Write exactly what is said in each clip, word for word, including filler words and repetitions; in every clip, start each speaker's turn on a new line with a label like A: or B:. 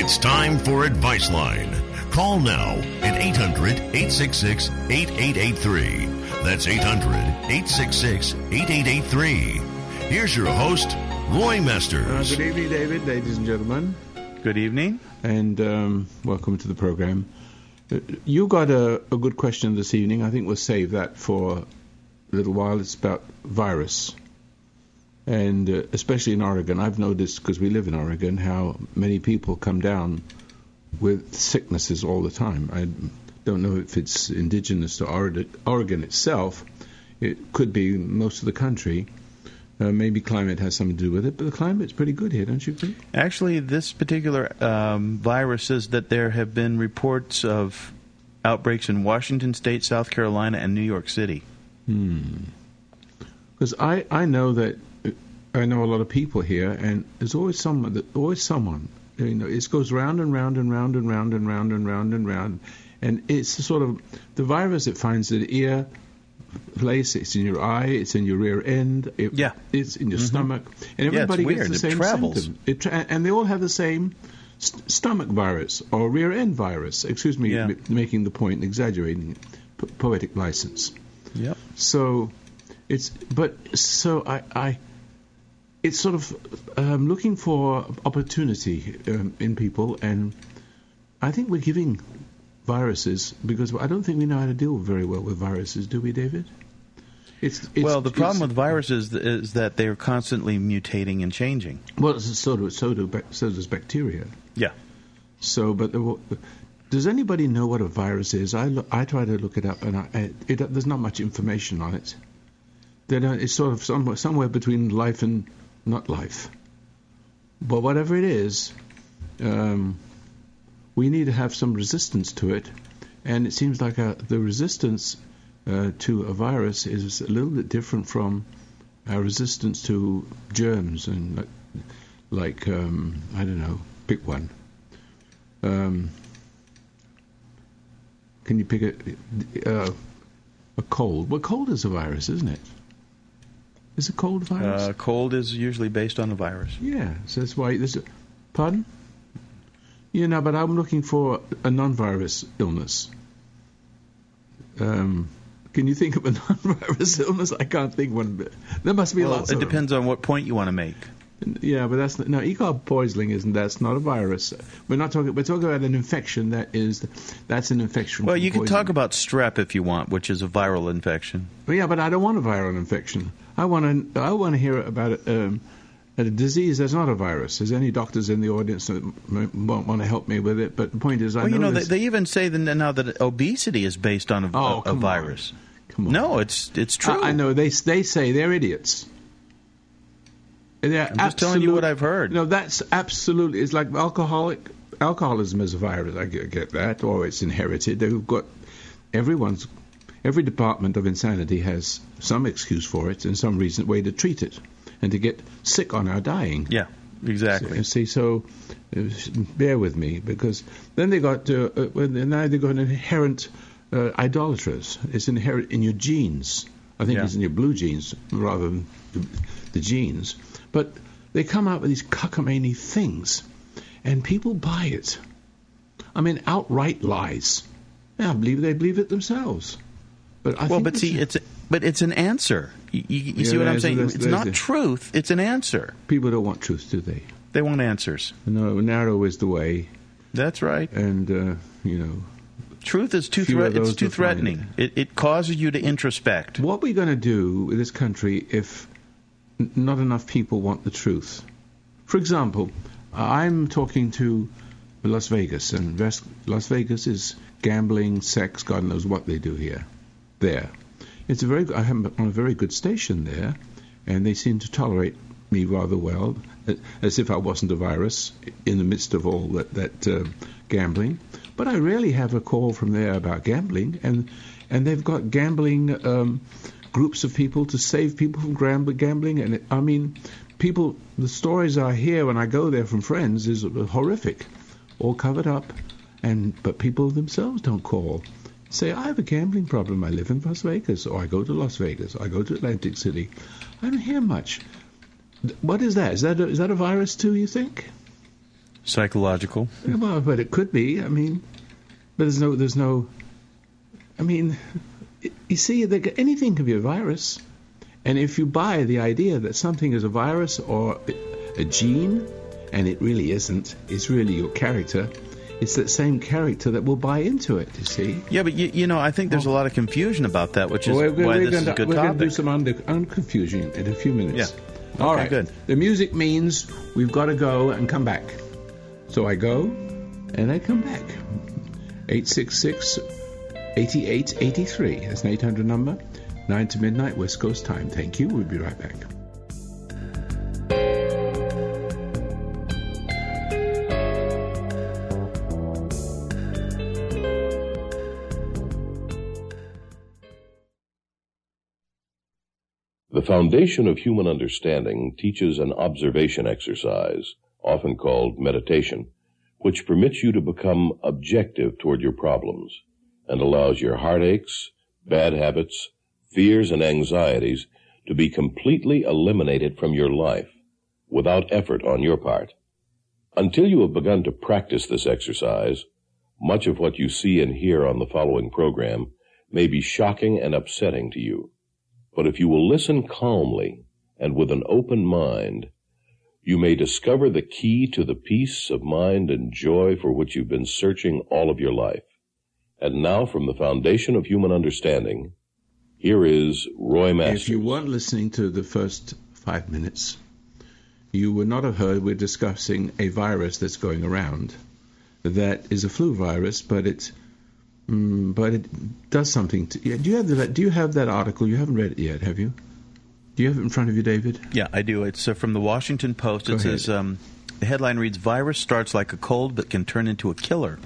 A: It's time for Advice Line. Call now at eight hundred, eight six six, eight eight eight three. That's eight hundred, eight six six, eight eight eight three. Here's your host, Roy Masters.
B: Uh, good evening, David, ladies and gentlemen.
C: Good evening.
B: And um, welcome to the program. Uh, you got a, a good question this evening. I think we'll save that for a little while. It's about virus. And uh, especially in Oregon, I've noticed, because we live in Oregon, how many people come down with sicknesses all the time. I don't know if it's indigenous to Oregon itself. It could be most of the country. Uh, maybe climate has something to do with it, but the climate's pretty good here, don't you think?
C: Actually, this particular um, virus says that there have been reports of outbreaks in Washington State, South Carolina, and New York City.
B: Hmm. Because I, I know that I know a lot of people here, and there's always someone. That, always someone. You know, it goes round and round and round and round and round and round and round, and it's the sort of the virus. It finds the ear place. It's in your eye. It's in your rear end. It,
C: yeah,
B: it's in your
C: mm-hmm.
B: stomach, and everybody
C: yeah,
B: gets the
C: it
B: same
C: travels.
B: symptom. It tra- and they all have the same st- stomach virus or rear end virus. Excuse me,
C: yeah.
B: m- making the point, exaggerating, P- poetic license.
C: Yep.
B: So it's but so I. I It's sort of um, looking for opportunity um, in people, and I think we're giving viruses, because I don't think we know how to deal very well with viruses, do we, David? It's, it's
C: well, the problem
B: it's,
C: with viruses is that they're constantly mutating and changing.
B: Well, so do, so do, so does bacteria.
C: Yeah.
B: So, but the, does anybody know what a virus is? I, lo- I try to look it up, and I, it, there's not much information on it. They don't, it's sort of somewhere, somewhere between life and not life. But whatever it is, um, we need to have some resistance to it. And it seems like a, the resistance uh, to a virus is a little bit different from our resistance to germs. And like, like um, I don't know, pick one. Um, can you pick a, uh, a cold? Well, cold is a virus, isn't it? Is a cold virus?
C: Uh, cold is usually based on a virus.
B: Yeah, so that's why there's a... Pardon? Yeah, no, but I'm looking for a non-virus illness. Um, can you think of a non-virus illness? I can't think one. There must be
C: well,
B: lots
C: it
B: of
C: depends
B: them.
C: on what point you want to make.
B: Yeah, but that's not, no, E. coli poisoning isn't. That's not a virus. We're not talking. We're talking about an infection that is. That's an infection.
C: Well,
B: from
C: you can
B: poison.
C: talk about strep if you want, which is a viral infection.
B: Well, yeah, but I don't want a viral infection. I want to. I want to hear about um, a disease that's not a virus. There's any doctors in the audience that won't want to help me with it? But the point is, I
C: well,
B: know
C: you know, they,
B: this.
C: they even say that now that obesity is based on a,
B: Oh,
C: a, a
B: come
C: virus.
B: on. Come on.
C: No, it's it's true.
B: I, I know they they say they're idiots. They're
C: I'm just telling you what I've heard.
B: No, that's absolutely. It's like alcoholic alcoholism is a virus. I get, get that, or it's inherited. They've got everyone's every department of insanity has some excuse for it and some reason way to treat it and to get sick on our dying.
C: Yeah, exactly.
B: So, see, so uh, bear with me, because then they got uh, uh, now they got inherent uh, idolaters. It's inherent in your genes. I think
C: Yeah.
B: it's in your blue genes rather than the, the genes. But they come out with these cockamamie things, and people buy it. I mean, outright lies. I believe they believe it themselves. But I
C: well,
B: think
C: but see, it's a, but it's an answer. You, you, you
B: Yeah,
C: see what I'm
B: there's-
C: saying?
B: there's-
C: It's
B: there's
C: not
B: a-
C: truth. It's an answer.
B: people don't want truth, do they?
C: They want answers.
B: No, narrow is the way,
C: That's right.
B: and uh, you know.
C: Truth is too
B: Few
C: thre-
B: of those
C: it's too
B: to find
C: threatening. It, it causes you to introspect.
B: What are we going to do with this country if n- not enough people want the truth? For example, I'm talking to Las Vegas, and Ves- Las Vegas is gambling, sex, God knows what they do here. There. It's a very. I am on a very good station there, and they seem to tolerate me rather well, as if I wasn't a virus in the midst of all that, that uh, gambling. But I rarely have a call from there about gambling, and and they've got gambling um, groups of people to save people from gambling. And it, I mean, people. The stories I hear when I go there from friends is horrific, all covered up, and but people themselves don't call. Say, I have a gambling problem. I live in Las Vegas, or I go to Las Vegas, or I go to Atlantic City. I don't hear much. What is that? Is that a, is that a virus too, you think?
C: Psychological.
B: Well, but it could be. I mean, but there's no, there's no. I mean, you see, anything can be a virus, and if you buy the idea that something is a virus or a gene, and it really isn't, it's really your character. It's that same character that will buy into it, you see.
C: Yeah, but, you, you know, I think there's a lot of confusion about that, which is
B: well, we're,
C: why
B: we're
C: this
B: gonna,
C: is a good
B: we're
C: topic.
B: We're going to do some under, unconfusion in a few minutes.
C: Yeah.
B: All
C: okay,
B: right.
C: Good.
B: The music means we've got to go and come back. So I go, and I come back. eight six six, eight eight eight three. That's an eight hundred number. nine to midnight, West Coast time. Thank you. We'll be right back.
D: The foundation of human understanding teaches an observation exercise, often called meditation, which permits you to become objective toward your problems and allows your heartaches, bad habits, fears, and anxieties to be completely eliminated from your life without effort on your part. Until you have begun to practice this exercise, much of what you see and hear on the following program may be shocking and upsetting to you. But if you will listen calmly and with an open mind, you may discover the key to the peace of mind and joy for which you've been searching all of your life. And now, from the foundation of human understanding, here is Roy Masters.
B: If you weren't listening to the first five minutes, you would not have heard we're discussing a virus that's going around. That is a flu virus, but it's Mm, but it does something. To, yeah, do you have that? Do you have that article? You haven't read it yet, have you? Do you have it in front of you, David?
C: Yeah, I do. It's uh, from the Washington Post.
B: Go
C: it
B: ahead.
C: says um, the headline reads: "Virus starts like a cold, but can turn into a killer."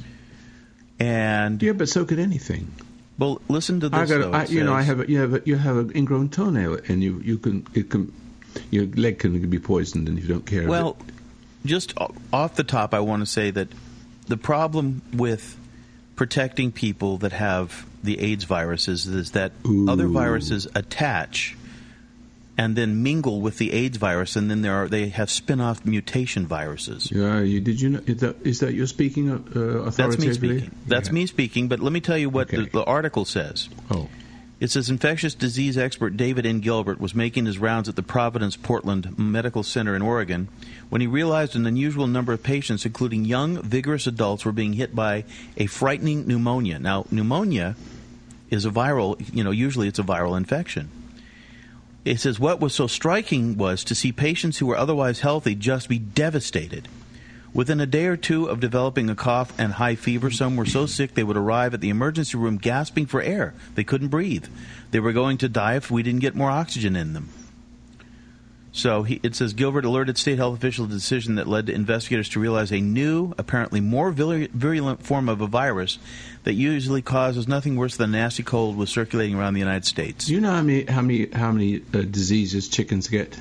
C: And
B: yeah, but so could anything.
C: Well, listen to this.
B: I got,
C: though.
B: I,
C: It
B: you know, I
C: says-
B: have a, you have a, you have an ingrown toenail, and you you can it can your leg can be poisoned, and if you don't care.
C: Well,
B: of it.
C: just o- off the top, I want to say that the problem with protecting people that have the AIDS viruses is that
B: Ooh.
C: other viruses attach and then mingle with the AIDS virus, and then there are they have spin-off mutation viruses.
B: Yeah, you did you know? Is that, is that you're speaking uh, authoritatively?
C: That's me speaking. That's
B: Yeah.
C: me speaking. But let me tell you what
B: Okay.
C: the, the article says.
B: Oh.
C: It says infectious disease expert David N. Gilbert was making his rounds at the Providence Portland Medical Center in Oregon when he realized an unusual number of patients, including young, vigorous adults, were being hit by a frightening pneumonia. Now, pneumonia is a viral, you know, usually it's a viral infection. It says what was so striking was to see patients who were otherwise healthy just be devastated. Within a day or two of developing a cough and high fever, some were so sick they would arrive at the emergency room gasping for air. They couldn't breathe. They were going to die if we didn't get more oxygen in them. So he, it says Gilbert alerted state health officials to the decision that led to investigators to realize a new, apparently more virulent form of a virus that usually causes nothing worse than a nasty cold was circulating around the United States.
B: Do you know how many how many how many uh, diseases chickens get?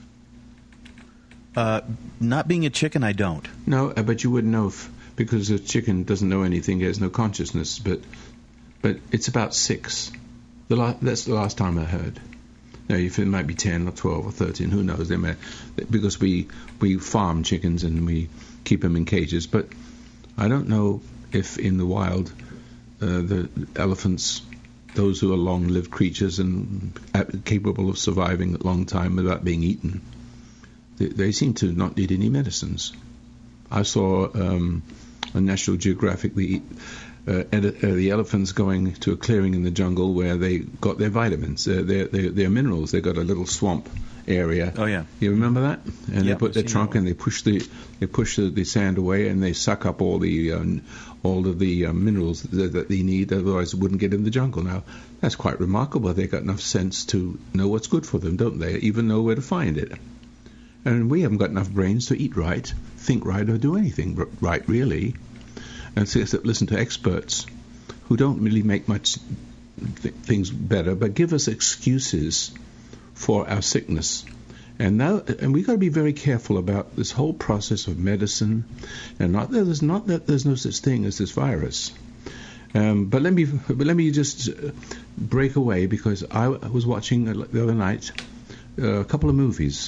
C: Uh, not being a chicken, I don't.
B: No, uh, but you wouldn't know if, because a chicken doesn't know anything, has no consciousness. But but it's about six. The la- that's the last time I heard. Now, if it might be ten or twelve or thirteen, who knows? They may, because we we farm chickens and we keep them in cages. But I don't know if in the wild uh, the elephants, those who are long-lived creatures and uh, capable of surviving a long time without being eaten, they, they seem to not need any medicines. I saw um, on National Geographic the uh, ed- uh, the elephants going to a clearing in the jungle where they got their vitamins, uh, their, their their minerals. They got a little swamp area.
C: Oh yeah,
B: you remember that? And
C: Yep,
B: they put
C: I've
B: their
C: seen
B: trunk
C: that
B: and they push the they push the, the sand away and they suck up all the um, all of the uh, minerals that, that they need. Otherwise, it wouldn't get in the jungle. Now that's quite remarkable. They got enough sense to know what's good for them, don't they? Even know where to find it. And we haven't got enough brains to eat right, think right, or do anything right, really. And so except listen to experts who don't really make much th- things better, but give us excuses for our sickness. And now, and we've got to be very careful about this whole process of medicine. And not that there's not that there's no such thing as this virus. Um, but let me but let me just break away because I was watching the other night uh, a couple of movies.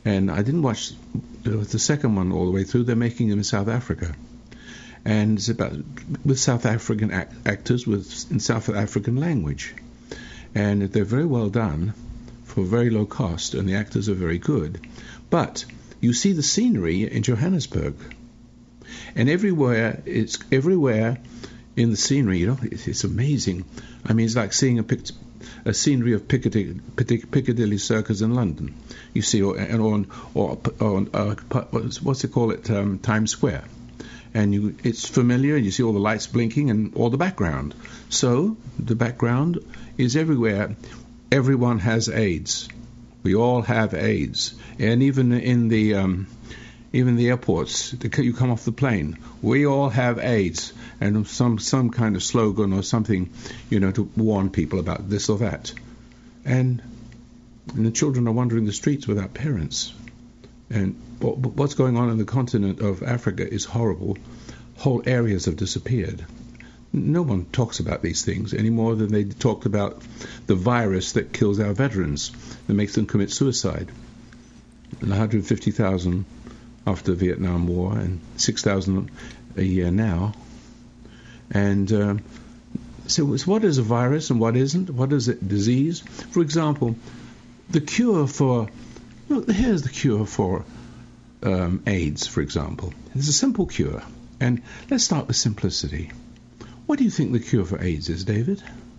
B: And I didn't watch the second one all the way through. They're making them in South Africa. And it's about with South African act, actors with in South African language. And they're very well done for very low cost, and the actors are very good. But you see the scenery in Johannesburg. And everywhere, it's everywhere in the scenery, you know, it's, it's amazing. I mean, it's like seeing a pic- a scenery of Piccadilly, Piccadilly Circus in London. You see, or or, or, or uh, what's it called it, um, Times Square, and you, it's familiar. You see all the lights blinking and all the background. So the background is everywhere. Everyone has AIDS. We all have AIDS, and even in the um, even the airports, you come off the plane. We all have AIDS, and some some kind of slogan or something, you know, to warn people about this or that. And, and the children are wandering the streets without parents. And what, what's going on in the continent of Africa is horrible. Whole areas have disappeared. No one talks about these things any more than they talked about the virus that kills our veterans, that makes them commit suicide. And one hundred fifty thousand after the Vietnam War, and six thousand a year now. And uh, so what is a virus and what isn't? What is a disease? For example, the cure for, well, here's the cure for um, AIDS, for example. It's a simple cure. And let's start with simplicity. What do you think the cure for AIDS is, David?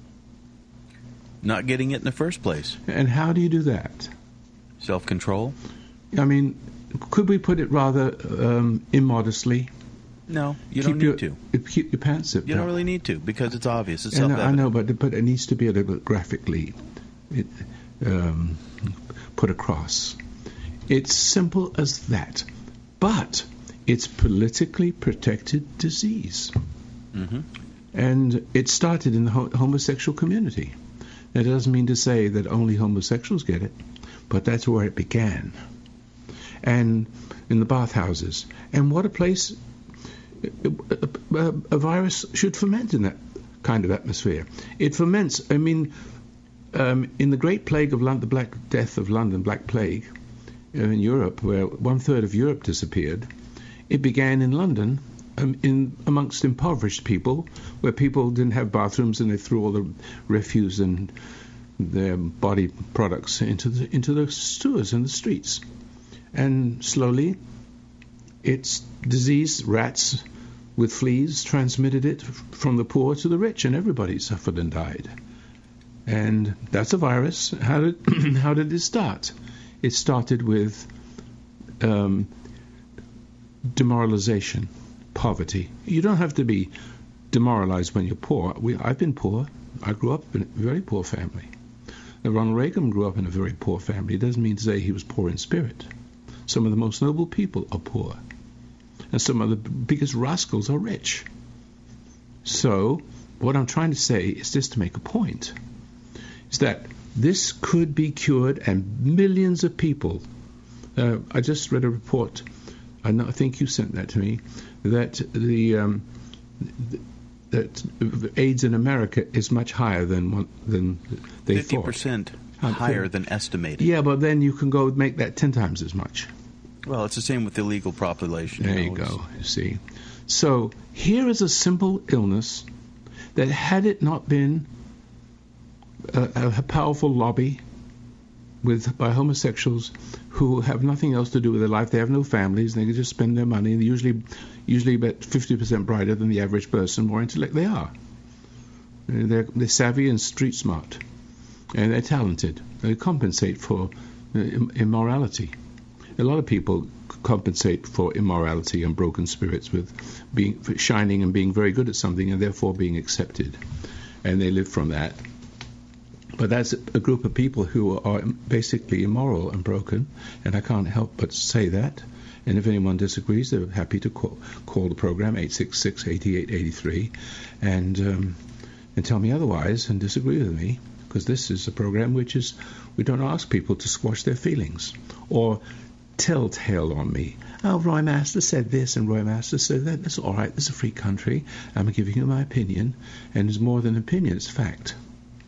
C: Not getting it in the first place.
B: And how do you do that?
C: Self-control?
B: I mean, could we put it rather um, immodestly?
C: No, you
B: keep
C: don't
B: your,
C: need to.
B: Keep your pants zipped
C: You don't
B: up.
C: really need to, because it's obvious. It's
B: And
C: self-evident.
B: I know, but, but it needs to be a little bit graphically it, um, put across. It's simple as that. But it's politically protected disease.
C: Mm-hmm.
B: And it started in the ho- homosexual community. That doesn't mean to say that only homosexuals get it, but that's where it began. And in the bathhouses. And what a place a, a, a virus should ferment in that kind of atmosphere. It ferments, I mean, um, in the Great Plague of London, the Black Death of London, Black Plague, uh, in Europe, where one-third of Europe disappeared, it began in London, um, in amongst impoverished people, where people didn't have bathrooms and they threw all the refuse and their body products into the, into the sewers and the streets. And slowly, it's disease, rats with fleas transmitted it from the poor to the rich, and everybody suffered and died. And that's a virus. How did how did it start? It started with um, demoralization, poverty. You don't have to be demoralized when you're poor. We, I've been poor. I grew up in a very poor family. Now, Ronald Reagan grew up in a very poor family. It doesn't mean to say he was poor in spirit. Some of the most noble people are poor. And some of the biggest rascals are rich. So, what I'm trying to say is just to make a point. Is that this could be cured, and millions of people, uh, I just read a report, I, know, I think you sent that to me, that the um, that AIDS in America is much higher than than they
C: fifty
B: thought.
C: percent higher than estimated.
B: Yeah, but then you can go make that ten times as much.
C: Well, it's the same with the legal population.
B: There you, know, you go, you see. So here is a simple illness that, had it not been a, a powerful lobby with by homosexuals who have nothing else to do with their life, they have no families, and they can just spend their money, and usually usually about fifty percent brighter than the average person, more intellect they are. They're, they're savvy and street smart, and they're talented. They compensate for uh, immorality. A lot of people compensate for immorality and broken spirits with being shining and being very good at something, and therefore being accepted, and they live from that. But that's a group of people who are basically immoral and broken, and I can't help but say that. And if anyone disagrees, they're happy to call, call the program eight six six, eight eight eight three and um, and tell me otherwise and disagree with me, because this is a program which is, we don't ask people to squash their feelings or telltale on me. Oh, Roy Master said this and Roy Master said that. That's all right. It's a free country. I'm giving you my opinion, and it's more than opinion. It's fact.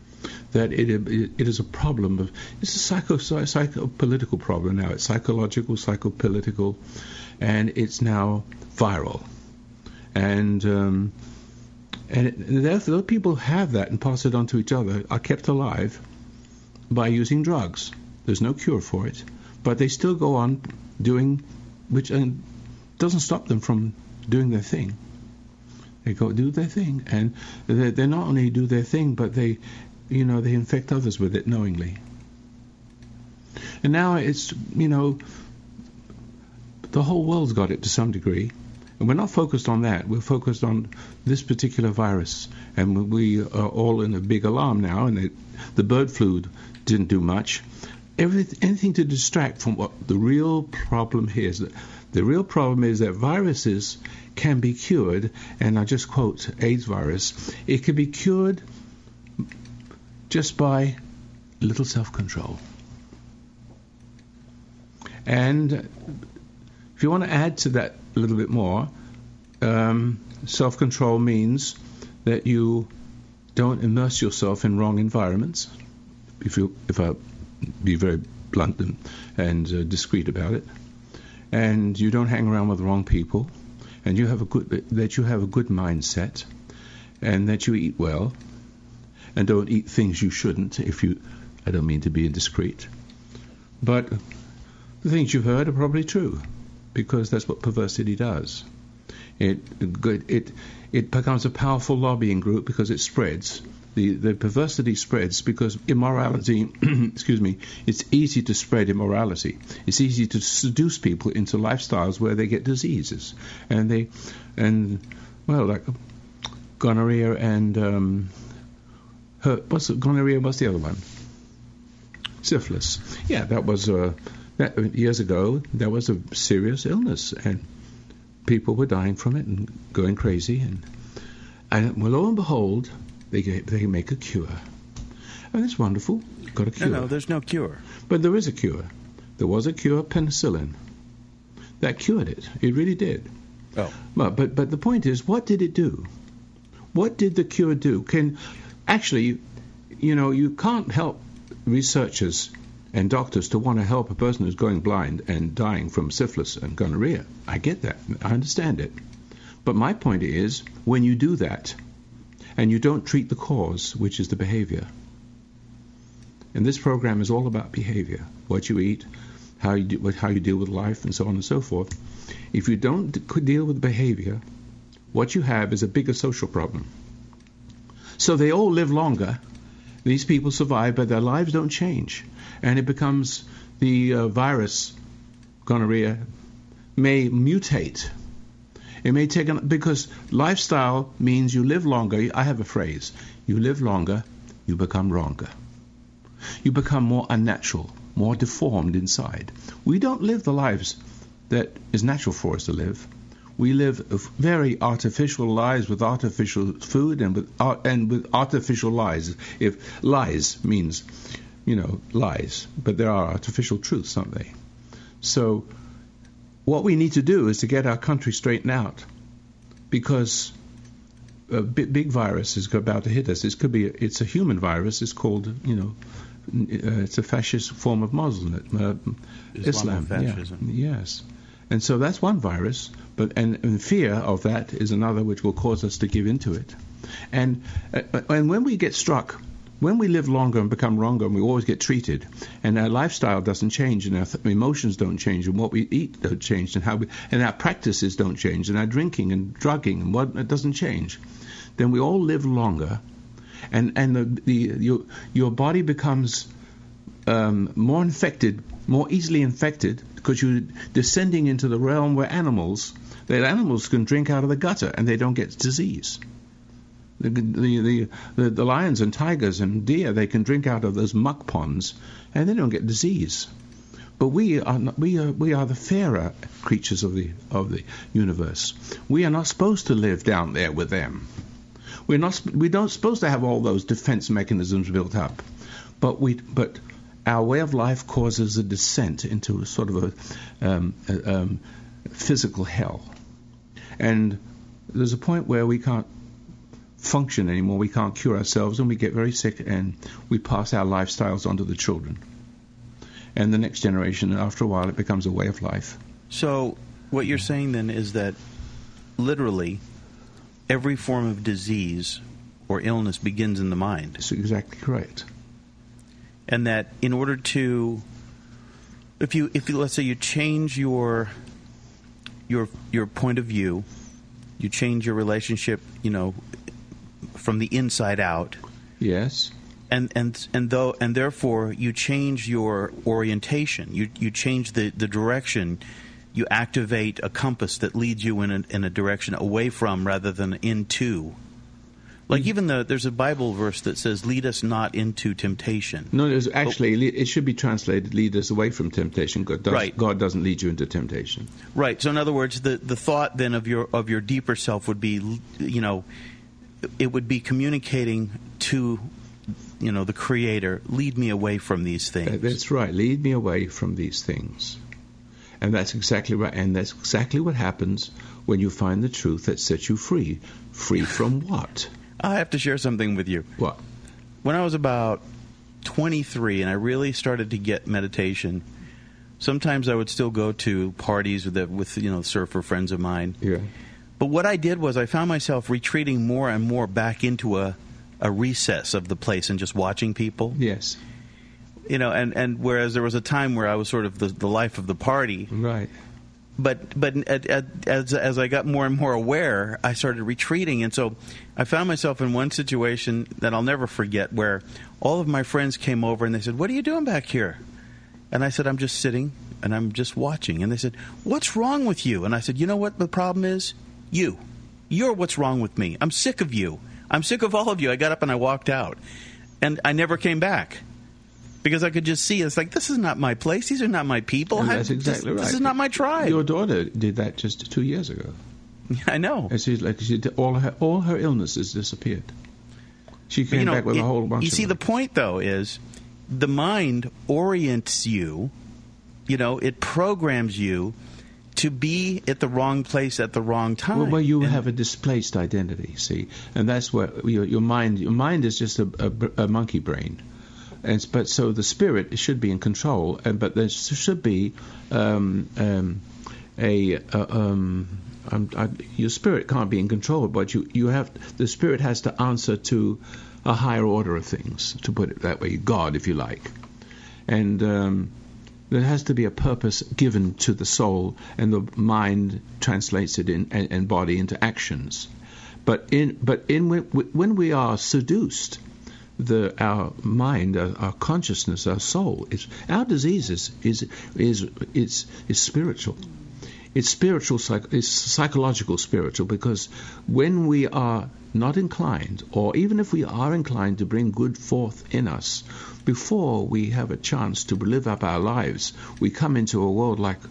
B: that it, it, it is a problem of, it's a psycho, psycho political problem now. It's psychological, psychopolitical, and it's now viral. And um, and it, therefore, people have that and pass it on to each other, are kept alive by using drugs. There's no cure for it, but they still go on doing, which and doesn't stop them from doing their thing. They go do their thing, and they, they not only do their thing, but they, you know, they infect others with it knowingly. And now it's, you know, the whole world's got it to some degree. And we're not focused on that. We're focused on this particular virus. And we are all in a big alarm now, and it, the bird flu didn't do much. Everything, anything to distract from what the real problem here is. The real problem is that viruses can be cured, and I just quote AIDS virus, it can be cured just by little self-control. And if you want to add to that a little bit more, um, self-control means that you don't immerse yourself in wrong environments. If you, if I be very blunt and, and uh, discreet about it, and you don't hang around with the wrong people, and you have a good that you have a good mindset, and that you eat well, and don't eat things you shouldn't. If you, I don't mean to be indiscreet, but the things you've heard are probably true, because that's what perversity does. It it it becomes a powerful lobbying group because it spreads. The the perversity spreads because immorality, excuse me, it's easy to spread immorality. It's easy to seduce people into lifestyles where they get diseases, and they and well, like gonorrhea and um, her, what's it, gonorrhea? What's the other one? Syphilis. Yeah, that was uh, that years ago. That was a serious illness, and people were dying from it and going crazy. And and well, lo and behold, they get, they make a cure. And it's wonderful. Got a cure.
C: No, no, there's no cure.
B: But there is a cure. There was a cure, penicillin. That cured it. It really did.
C: Oh.
B: But but but the point is, what did it do? What did the cure do? Can actually, you know, you can't help researchers and doctors to want to help a person who's going blind and dying from syphilis and gonorrhea. I get that. I understand it. But my point is, when you do that, and you don't treat the cause, which is the behavior. And this program is all about behavior, what you eat, how you do, how you deal with life, and so on and so forth. If you don't deal with behavior, what you have is a bigger social problem. So they all live longer. These people survive, but their lives don't change. And it becomes the uh, virus, gonorrhea, may mutate. It may take an, because lifestyle means you live longer. I have a phrase: you live longer, you become wronger. You become more unnatural, more deformed inside. We don't live the lives that is natural for us to live. We live very artificial lives with artificial food and with art, and with artificial lies. If lies means, you know, lies, but there are artificial truths, aren't they? So what we need to do is to get our country straightened out, because a big, big virus is about to hit us. It could be, it's a human virus. It's called, you know, uh, it's a fascist form of Muslim, uh, Islam.
C: Fascism.
B: Yeah. Yes. And so that's one virus, but and, and fear of that is another, which will cause us to give into it. And uh, and when we get struck, when we live longer and become wronger, and we always get treated, and our lifestyle doesn't change, and our th- emotions don't change, and what we eat don't change, and how we, and our practices don't change, and our drinking and drugging and what it doesn't change, then we all live longer, and and the, the your your body becomes um, more infected, more easily infected, because you're descending into the realm where animals, that animals can drink out of the gutter and they don't get disease. The, the, the, the lions and tigers and deer, they can drink out of those muck ponds and they don't get disease. But we are not, we are we are the fairer creatures of the of the universe. We are not supposed to live down there with them. We're not we don't supposed to have all those defense mechanisms built up. But we but our way of life causes a descent into a sort of a, um, a um, physical hell. And there's a point where we can't function anymore. We can't cure ourselves, and we get very sick, and we pass our lifestyles on to the children. And the next generation, and after a while, it becomes a way of life.
C: So what you're saying then is that literally every form of disease or illness begins in the mind.
B: That's exactly correct.
C: And that in order to, if you, if you, let's say you change your, your, your point of view, you change your relationship, you know, from the inside out.
B: Yes.
C: And and and though and therefore you change your orientation. You you change the, the direction. You activate a compass that leads you in a, in a direction away from rather than into. Like even the there's a Bible verse that says, "Lead us not into temptation."
B: No, it's actually it should be translated, "Lead us away from temptation." God, does,
C: right.
B: God doesn't lead you into temptation.
C: Right. So in other words, the, the thought then of your of your deeper self would be, you know, it would be communicating to, you know, the Creator, lead me away from these things.
B: That's right. Lead me away from these things. And that's exactly right. And that's exactly what happens when you find the truth that sets you free. Free from what?
C: I have to share something with you.
B: What?
C: When I was about twenty-three and I really started to get meditation, sometimes I would still go to parties with, the, with you know, surfer friends of mine.
B: Yeah.
C: But what I did was I found myself retreating more and more back into a, a recess of the place and just watching people.
B: Yes.
C: You know, and, and whereas there was a time where I was sort of the, the life of the party.
B: Right.
C: But but at, at, as as I got more and more aware, I started retreating. And so I found myself in one situation that I'll never forget where all of my friends came over and they said, "What are you doing back here?" And I said, "I'm just sitting and I'm just watching." And they said, "What's wrong with you?" And I said, "You know what the problem is? You. You're what's wrong with me. I'm sick of you. I'm sick of all of you." I got up and I walked out. And I never came back. Because I could just see, it's like, this is not my place. These are not my people.
B: And that's
C: I,
B: exactly
C: this,
B: right.
C: This is not my tribe.
B: Your daughter did that just two years ago.
C: I know.
B: And she's like, she did, all her all her illnesses disappeared. She came
C: you know,
B: back with
C: it,
B: a whole bunch.
C: You
B: of
C: see,
B: them.
C: the point though is, the mind orients you. You know, it programs you to be at the wrong place at the wrong time.
B: Well, well you
C: and,
B: have a displaced identity, see, and that's where your, your mind. Your mind is just a, a, a monkey brain. And, but so the spirit should be in control, and but there should be um, um, a uh, um, um, I, your spirit can't be in control, but you, you have the spirit has to answer to a higher order of things, to put it that way, God, if you like, and um, there has to be a purpose given to the soul, and the mind translates it in and, and body into actions. But in but in when we are seduced. The, our mind, our, our consciousness, our soul, is, our disease is is is is, is spiritual. It's spiritual, it's psychological spiritual, because when we are not inclined, or even if we are inclined to bring good forth in us, before we have a chance to live up our lives, we come into a world like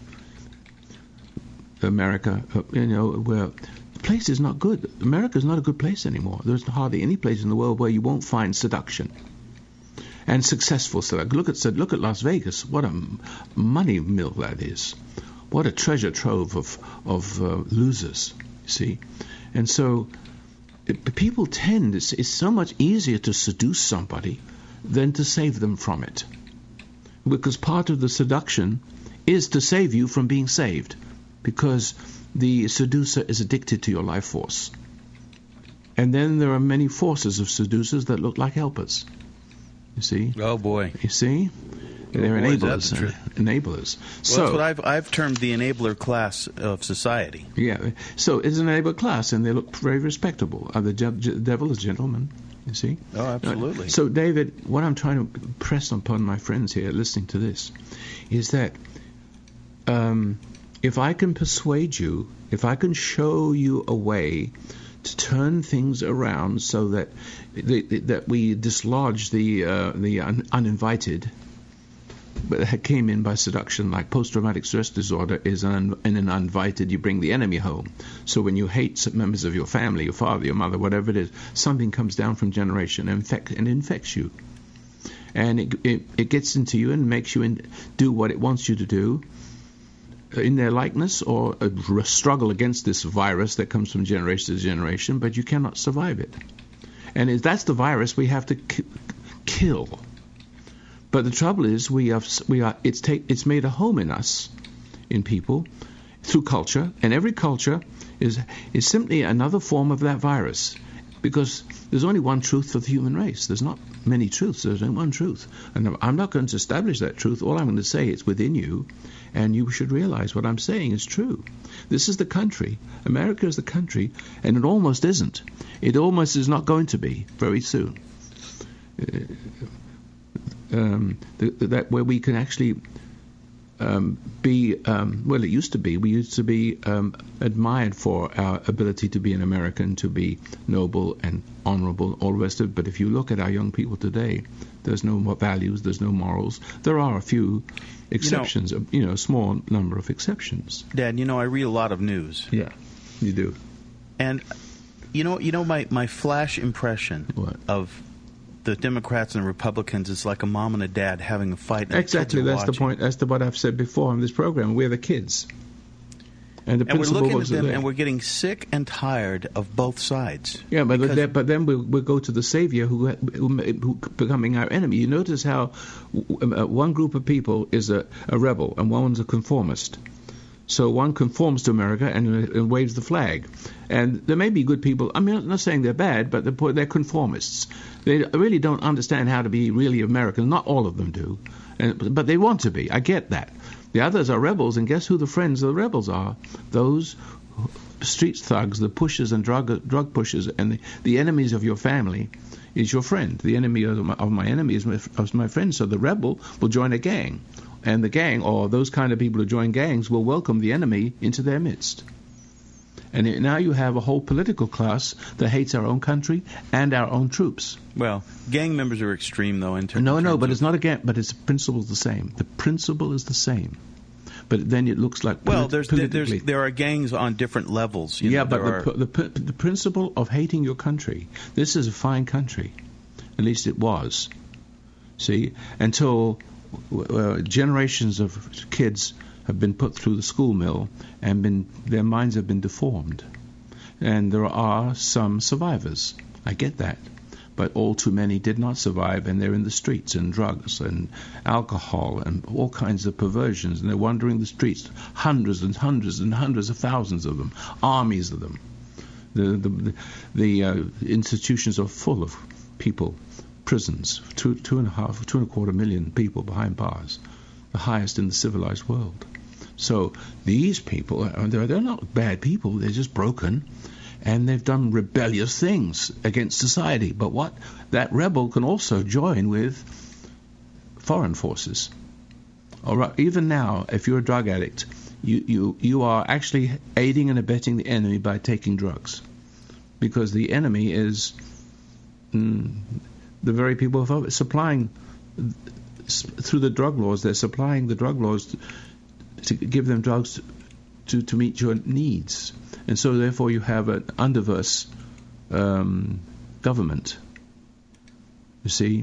B: America, you know, where the place is not good. America is not a good place anymore. There's hardly any place in the world where you won't find seduction and successful seduction. Look at look at Las Vegas. What a money mill that is. What a treasure trove of of uh, losers. You see, and so it, people tend. It's, it's so much easier to seduce somebody than to save them from it, because part of the seduction is to save you from being saved, because the seducer is addicted to your life force. And then there are many forces of seducers that look like helpers. You see?
C: Oh, boy.
B: You see?
C: Oh,
B: They're
C: boy,
B: enablers.
C: the
B: Enablers.
C: Well,
B: so,
C: that's what I've, I've termed the enabler class of society.
B: Yeah. So it's an enabler class, and they look very respectable. Uh, the je- devil is gentleman. You see?
C: Oh, absolutely.
B: Uh, so, David, what I'm trying to press upon my friends here listening to this is that um, if I can persuade you, if I can show you a way to turn things around so that the, that we dislodge the uh, the un- uninvited, but that came in by seduction, like post-traumatic stress disorder is an, an uninvited, you bring the enemy home. So when you hate some members of your family, your father, your mother, whatever it is, something comes down from generation and, infect, and infects you. And it, it, it gets into you and makes you in, do what it wants you to do in their likeness, or a struggle against this virus that comes from generation to generation, but you cannot survive it. And if that's the virus we have to ki- kill. But the trouble is, we have we are it's take it's made a home in us, in people, through culture, and every culture is is simply another form of that virus, because there's only one truth for the human race. There's not many truths. There's only one truth, and I'm not going to establish that truth. All I'm going to say is within you, and you should realize what I'm saying is true. This is the country. America is the country, and it almost isn't. It almost is not going to be very soon. Uh, Um, th- that where we can actually um, be, um, well, it used to be, we used to be um, admired for our ability to be an American, to be noble and honorable, all the rest of it. But if you look at our young people today, there's no more values, there's no morals. There are a few exceptions, you know, you know, a small number of exceptions.
C: Dad, you know, I read a lot of news.
B: Yeah, you do.
C: And, you know, you know my, my flash impression
B: What?
C: of the Democrats and Republicans is like a mom and a dad having a fight. And
B: Exactly,
C: the
B: that's the point. That's the, what I've said before on this program. We're the kids. And the
C: and we're
B: principal
C: looking at
B: was
C: them,
B: there.
C: and we're getting sick and tired of both sides.
B: Yeah, but
C: Because-
B: then, but then we'll, we'll go to the Savior who, who, who becoming our enemy. You notice how uh, one group of people is a, a rebel and one's a conformist. So one conforms to America and, and waves the flag. And there may be good people. I mean, I'm not saying they're bad, but they're, they're conformists. They really don't understand how to be really American. Not all of them do. And, but they want to be. I get that. The others are rebels, and guess who the friends of the rebels are? Those street thugs, the pushers and drug drug pushers, and the, the enemies of your family is your friend. The enemy of my, of my enemy is my, is my friend. So the rebel will join a gang. And the gang, or those kind of people who join gangs, will welcome the enemy into their midst. And it, now you have a whole political class that hates our own country and our own troops.
C: Well, gang members are extreme, though. In ter-
B: No,
C: in
B: no,
C: terms
B: but
C: of-
B: it's not a gang. But its principle is the same. The principle is the same. But then it looks like
C: Well,
B: polit-
C: there's,
B: politically.
C: there's there are gangs on different levels. You
B: yeah,
C: know,
B: but
C: there
B: the,
C: are,
B: the, the the principle of hating your country. This is a fine country, at least it was. See, until uh, generations of kids have been put through the school mill and been their minds have been deformed, and there are some survivors. I get that. But all too many did not survive, and they're in the streets, and drugs and alcohol and all kinds of perversions, and they're wandering the streets, hundreds and hundreds and hundreds of thousands of them, armies of them. The the the, the uh, institutions are full of people, prisons, two two and a half, two and a quarter million people behind bars, the highest in the civilized world. So these people, they're, they're not bad people; they're just broken. And they've done rebellious things against society. But what that rebel can also join with foreign forces. All right, even now, if you're a drug addict, you, you, you are actually aiding and abetting the enemy by taking drugs. Because the enemy is mm, the very people who are supplying, through the drug laws, they're supplying the drug laws to, to give them drugs to, to, to meet your needs. And so, therefore, you have an underverse um, government, you see,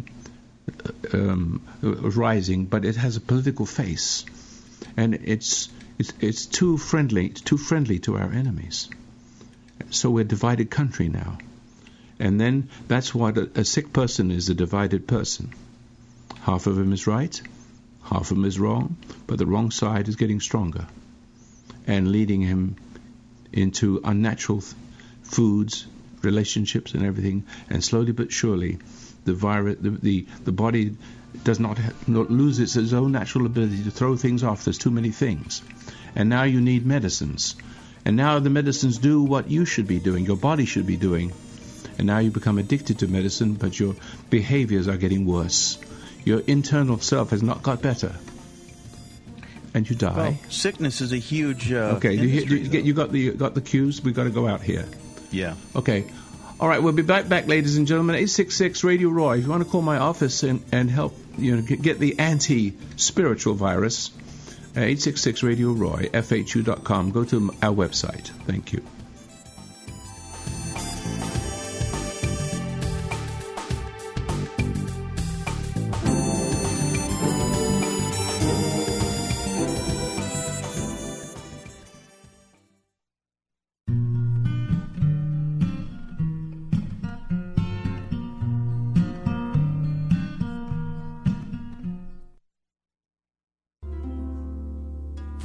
B: um, rising, but it has a political face, and it's it's it's too friendly, it's too friendly to our enemies. So we're a divided country now, and then that's what a, a sick person is—a divided person. Half of him is right, half of him is wrong, but the wrong side is getting stronger and leading him into unnatural th- foods, relationships, and everything, and slowly but surely, the virus, the the, the body does not, ha- not lose its, its own natural ability to throw things off. There's too many things, and now you need medicines, and now the medicines do what you should be doing, your body should be doing, and now you become addicted to medicine, but your behaviors are getting worse. Your internal self has not got better. And you die.
C: well, sickness is a huge uh,
B: Okay, do you,
C: industry,
B: do you, get, you got the got the cues. We got to go out here.
C: though. Yeah.
B: Okay, all right. We'll be back, back, ladies and gentlemen. eight six six Radio Roy. If you want to call my office and, and help, you know, get, get the anti-spiritual virus, uh, eight six six Radio Roy. F H U dot com. Go to our website. Thank you.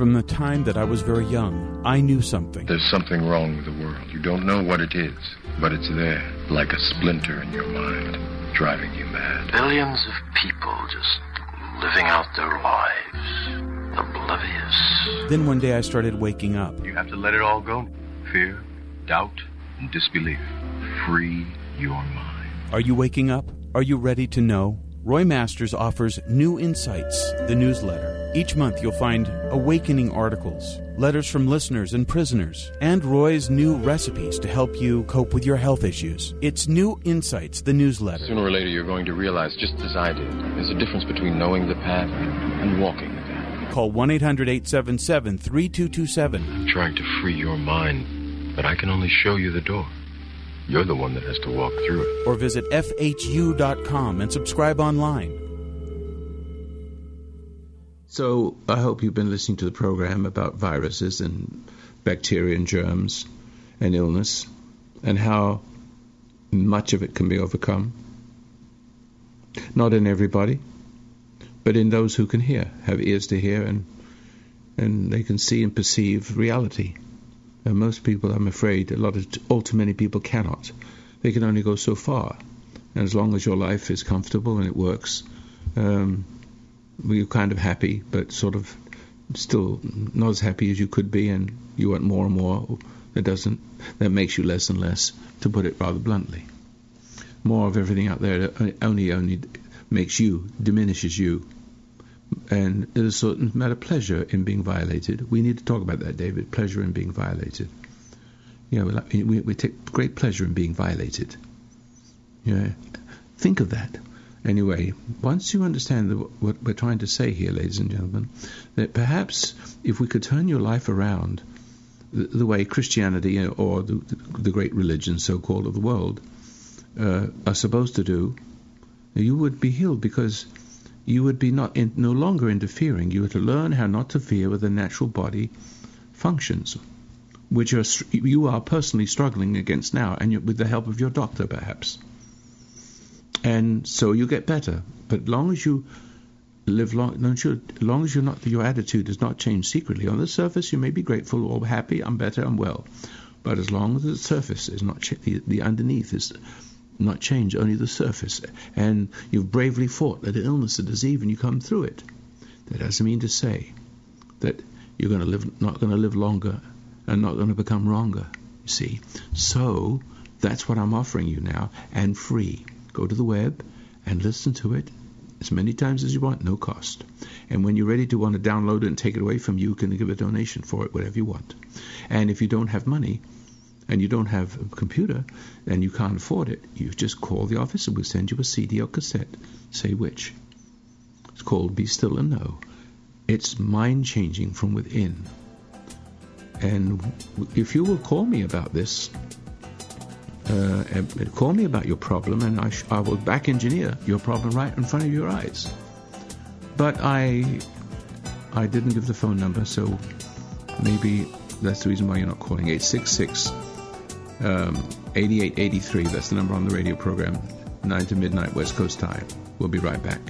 E: From the time that I was very young, I knew something.
F: There's something wrong with the world. You don't know what it is, but it's there, like a splinter in your mind, driving you mad.
G: Billions of people just living out their lives, oblivious.
E: Then one day I started waking up.
F: You have to let it all go. Fear, doubt, and disbelief. Free your mind.
E: Are you waking up? Are you ready to know? Roy Masters offers New Insights, the newsletter. Each month you'll find awakening articles, letters from listeners and prisoners, and Roy's new recipes to help you cope with your health issues. It's New Insights, the newsletter.
F: Sooner or later you're going to realize, just as I did, there's a difference between knowing the path and walking the path.
E: Call one eight hundred eight seven seven three two two seven.
F: I'm trying to free your mind, but I can only show you the door. You're the one that has to walk through it.
E: Or visit F H U dot com and subscribe online.
B: So I hope you've been listening to the program about viruses and bacteria and germs and illness and how much of it can be overcome. Not in everybody, but in those who can hear, have ears to hear, and and they can see and perceive reality. And most people, I'm afraid, a lot of, all too many people cannot. They can only go so far. And as long as your life is comfortable and it works, um, you're kind of happy, but sort of still not as happy as you could be, and you want more and more. That doesn't, that makes you less and less, to put it rather bluntly. More of everything out there only, only makes you, diminishes you. And there's a certain amount of pleasure in being violated. We need to talk about that, David. Pleasure in being violated. You know, we, we take great pleasure in being violated. Yeah, think of that. Anyway, once you understand the, what we're trying to say here, ladies and gentlemen, that perhaps if we could turn your life around the, the way Christianity or the, the great religions, so-called, of the world uh, are supposed to do, you would be healed, because you would be not in, no longer interfering. You were to learn how not to fear with the natural body functions, which are, you are personally struggling against now, and you, with the help of your doctor, perhaps. And so you get better. But long as you live long, don't you, as long as you're not, your attitude does not change secretly. On the surface, you may be grateful or happy. I'm better. I'm well. But as long as the surface is not, ch- the, the underneath is not change, only the surface, and you've bravely fought that illness, a disease, and you come through it, that doesn't mean to say that you're going to live, not going to live longer, and not going to become wronger. You see, so that's what I'm offering you now, and free. Go to the web and listen to it as many times as you want, no cost. And when you're ready to want to download it and take it away from you, you can give a donation for it, whatever you want. And if you don't have money, and you don't have a computer, and you can't afford it, you just call the office and we'll send you a C D or cassette. Say which. It's called Be Still and Know. It's mind-changing from within. And if you will call me about this, uh, call me about your problem, and I, sh- I will back-engineer your problem right in front of your eyes. But I, I didn't give the phone number, so maybe that's the reason why you're not calling. eight six six Um, eighty-eight eighty-three, that's the number on the radio program, nine to midnight West Coast time. We'll be right back.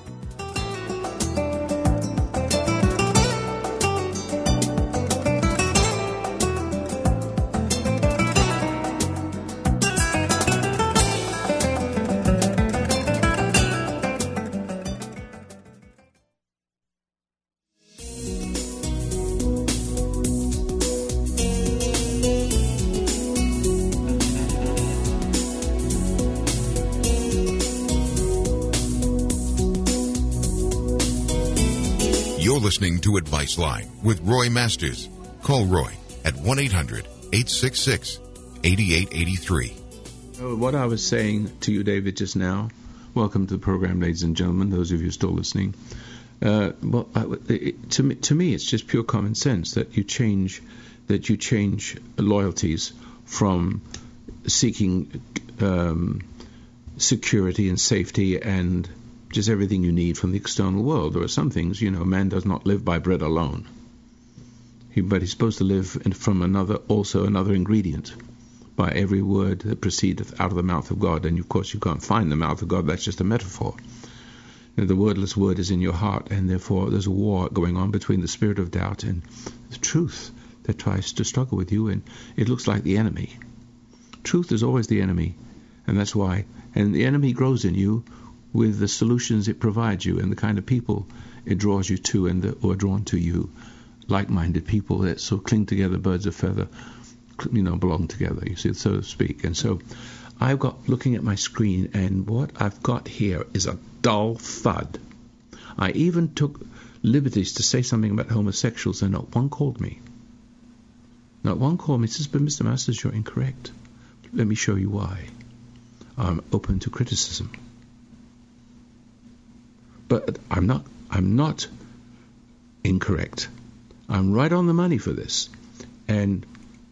H: You're listening to Advice Line with Roy Masters. Call Roy at one eight hundred eight six six eight eight eight three.
B: What I was saying to you, David, just now, welcome to the program, ladies and gentlemen, those of you still listening. Uh, well, it, to me, to me, it's just pure common sense that you change, that you change loyalties from seeking um, security and safety and just everything you need from the external world. There are some things, you know, man does not live by bread alone. He, but he's supposed to live in, from another, also another ingredient, by every word that proceedeth out of the mouth of God. And of course, you can't find the mouth of God. That's just a metaphor. You know, the wordless word is in your heart, and therefore there's a war going on between the spirit of doubt and the truth that tries to struggle with you, and it looks like the enemy. Truth is always the enemy, and that's why. And the enemy grows in you with the solutions it provides you and the kind of people it draws you to and the, or drawn to you, like-minded people that so cling together, birds of feather, you know, belong together, you see, so to speak. And so I've got, looking at my screen, and what I've got here is a dull thud. I even took liberties to say something about homosexuals, and not one called me. Not one called me. Says, but Mister Masters, you're incorrect. Let me show you why. I'm open to criticism. But I'm not, I'm not incorrect. I'm right on the money for this. And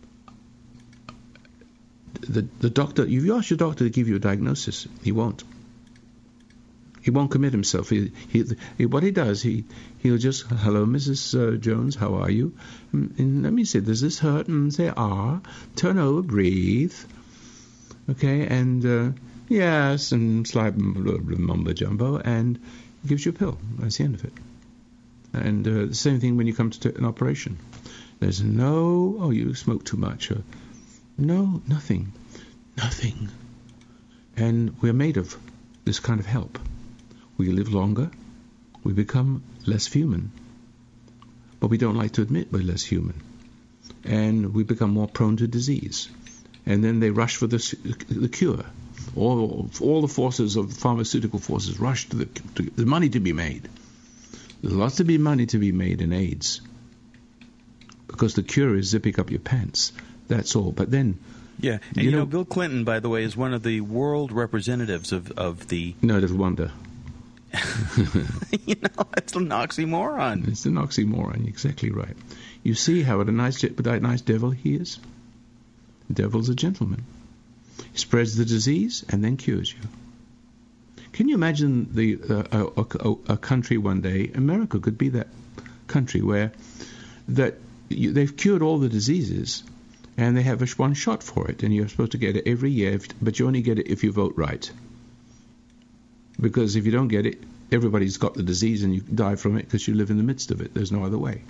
B: the the doctor, you ask your doctor to give you a diagnosis, he won't. He won't commit himself. He, he, he what he does, he he'll just, hello, Missus Uh, Jones, how are you? And, and let me see, does this hurt? And say, ah, turn over, breathe. Okay, and uh, yes, and slight mumbo jumbo, and gives you a pill. That's the end of it. And uh, the same thing when you come to an operation. There's no, oh, you smoke too much. Or, no, nothing. Nothing. And we're made of this kind of help. We live longer. We become less human. But we don't like to admit we're less human. And we become more prone to disease. And then they rush for the, the cure. All, all the forces of pharmaceutical forces rush to the, to the money to be made. There's lots to be money to be made in AIDS. Because the cure is zipping up your pants. That's all. But then...
C: Yeah, and you, you know, know, Bill Clinton, by the way, is one of the world representatives of, of the...
B: No little wonder.
C: You know, it's an oxymoron.
B: It's an oxymoron, exactly right. You see how what a nice, nice devil he is? The devil's a gentleman. He spreads the disease and then cures you. Can you imagine the uh, a, a, a country one day, America could be that country where that you, they've cured all the diseases and they have a one shot for it, and you're supposed to get it every year, if, but you only get it if you vote right. Because if you don't get it, everybody's got the disease and you die from it because you live in the midst of it. There's no other way.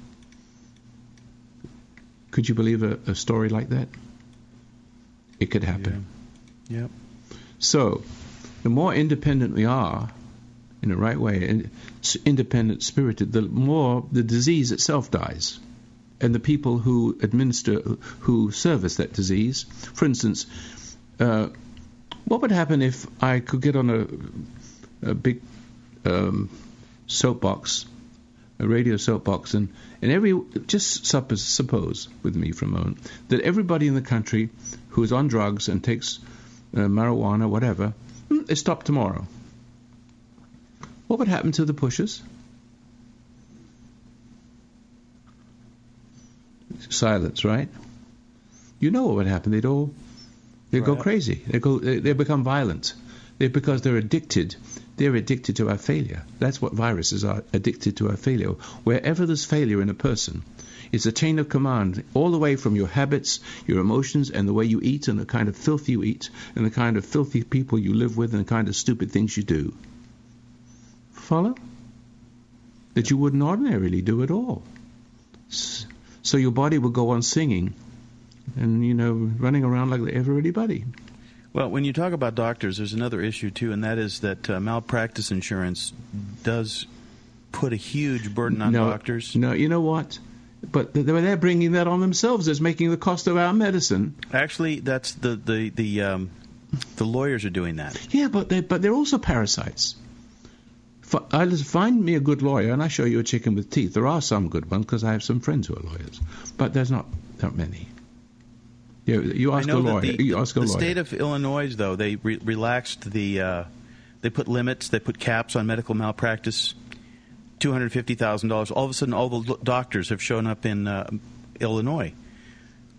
B: Could you believe a, a story like that? It could happen.
C: Yeah. Yep.
B: So, the more independent we are, in the right way, and independent spirited, the more the disease itself dies. And the people who administer, who service that disease, for instance, uh, what would happen if I could get on a, a big um, soapbox, a radio soapbox, and, and every, just suppose, suppose with me for a moment, that everybody in the country who is on drugs and takes uh, marijuana, whatever, is stopped tomorrow. What would happen to the pushers? Silence, right? You know what would happen. They'd all, they'd right. go crazy. They go, they, they become violent. They because they're addicted. They're addicted to our failure. That's what viruses are, addicted to our failure. Wherever there's failure in a person, it's a chain of command all the way from your habits, your emotions, and the way you eat, and the kind of filth you eat, and the kind of filthy people you live with, and the kind of stupid things you do. Follow? That you wouldn't ordinarily do at all. So your body will go on singing and, you know, running around like everybody.
C: Well, when you talk about doctors, there's another issue, too, and that is that uh, malpractice insurance does put a huge burden on
B: no,
C: doctors.
B: No, you know what? But they're bringing that on themselves as making the cost of our medicine.
C: Actually, that's the the the, um, the lawyers are doing that.
B: Yeah, but they but they're also parasites. I find me a good lawyer, and I show you a chicken with teeth. There are some good ones because I have some friends who are lawyers, but there's not that many. You, you ask
C: I know
B: a lawyer.
C: The,
B: you ask a
C: the
B: lawyer.
C: state of Illinois, though, they re- relaxed the. Uh, they put limits. They put caps on medical malpractice. Two hundred fifty thousand dollars. All of a sudden, all the doctors have shown up in uh, Illinois.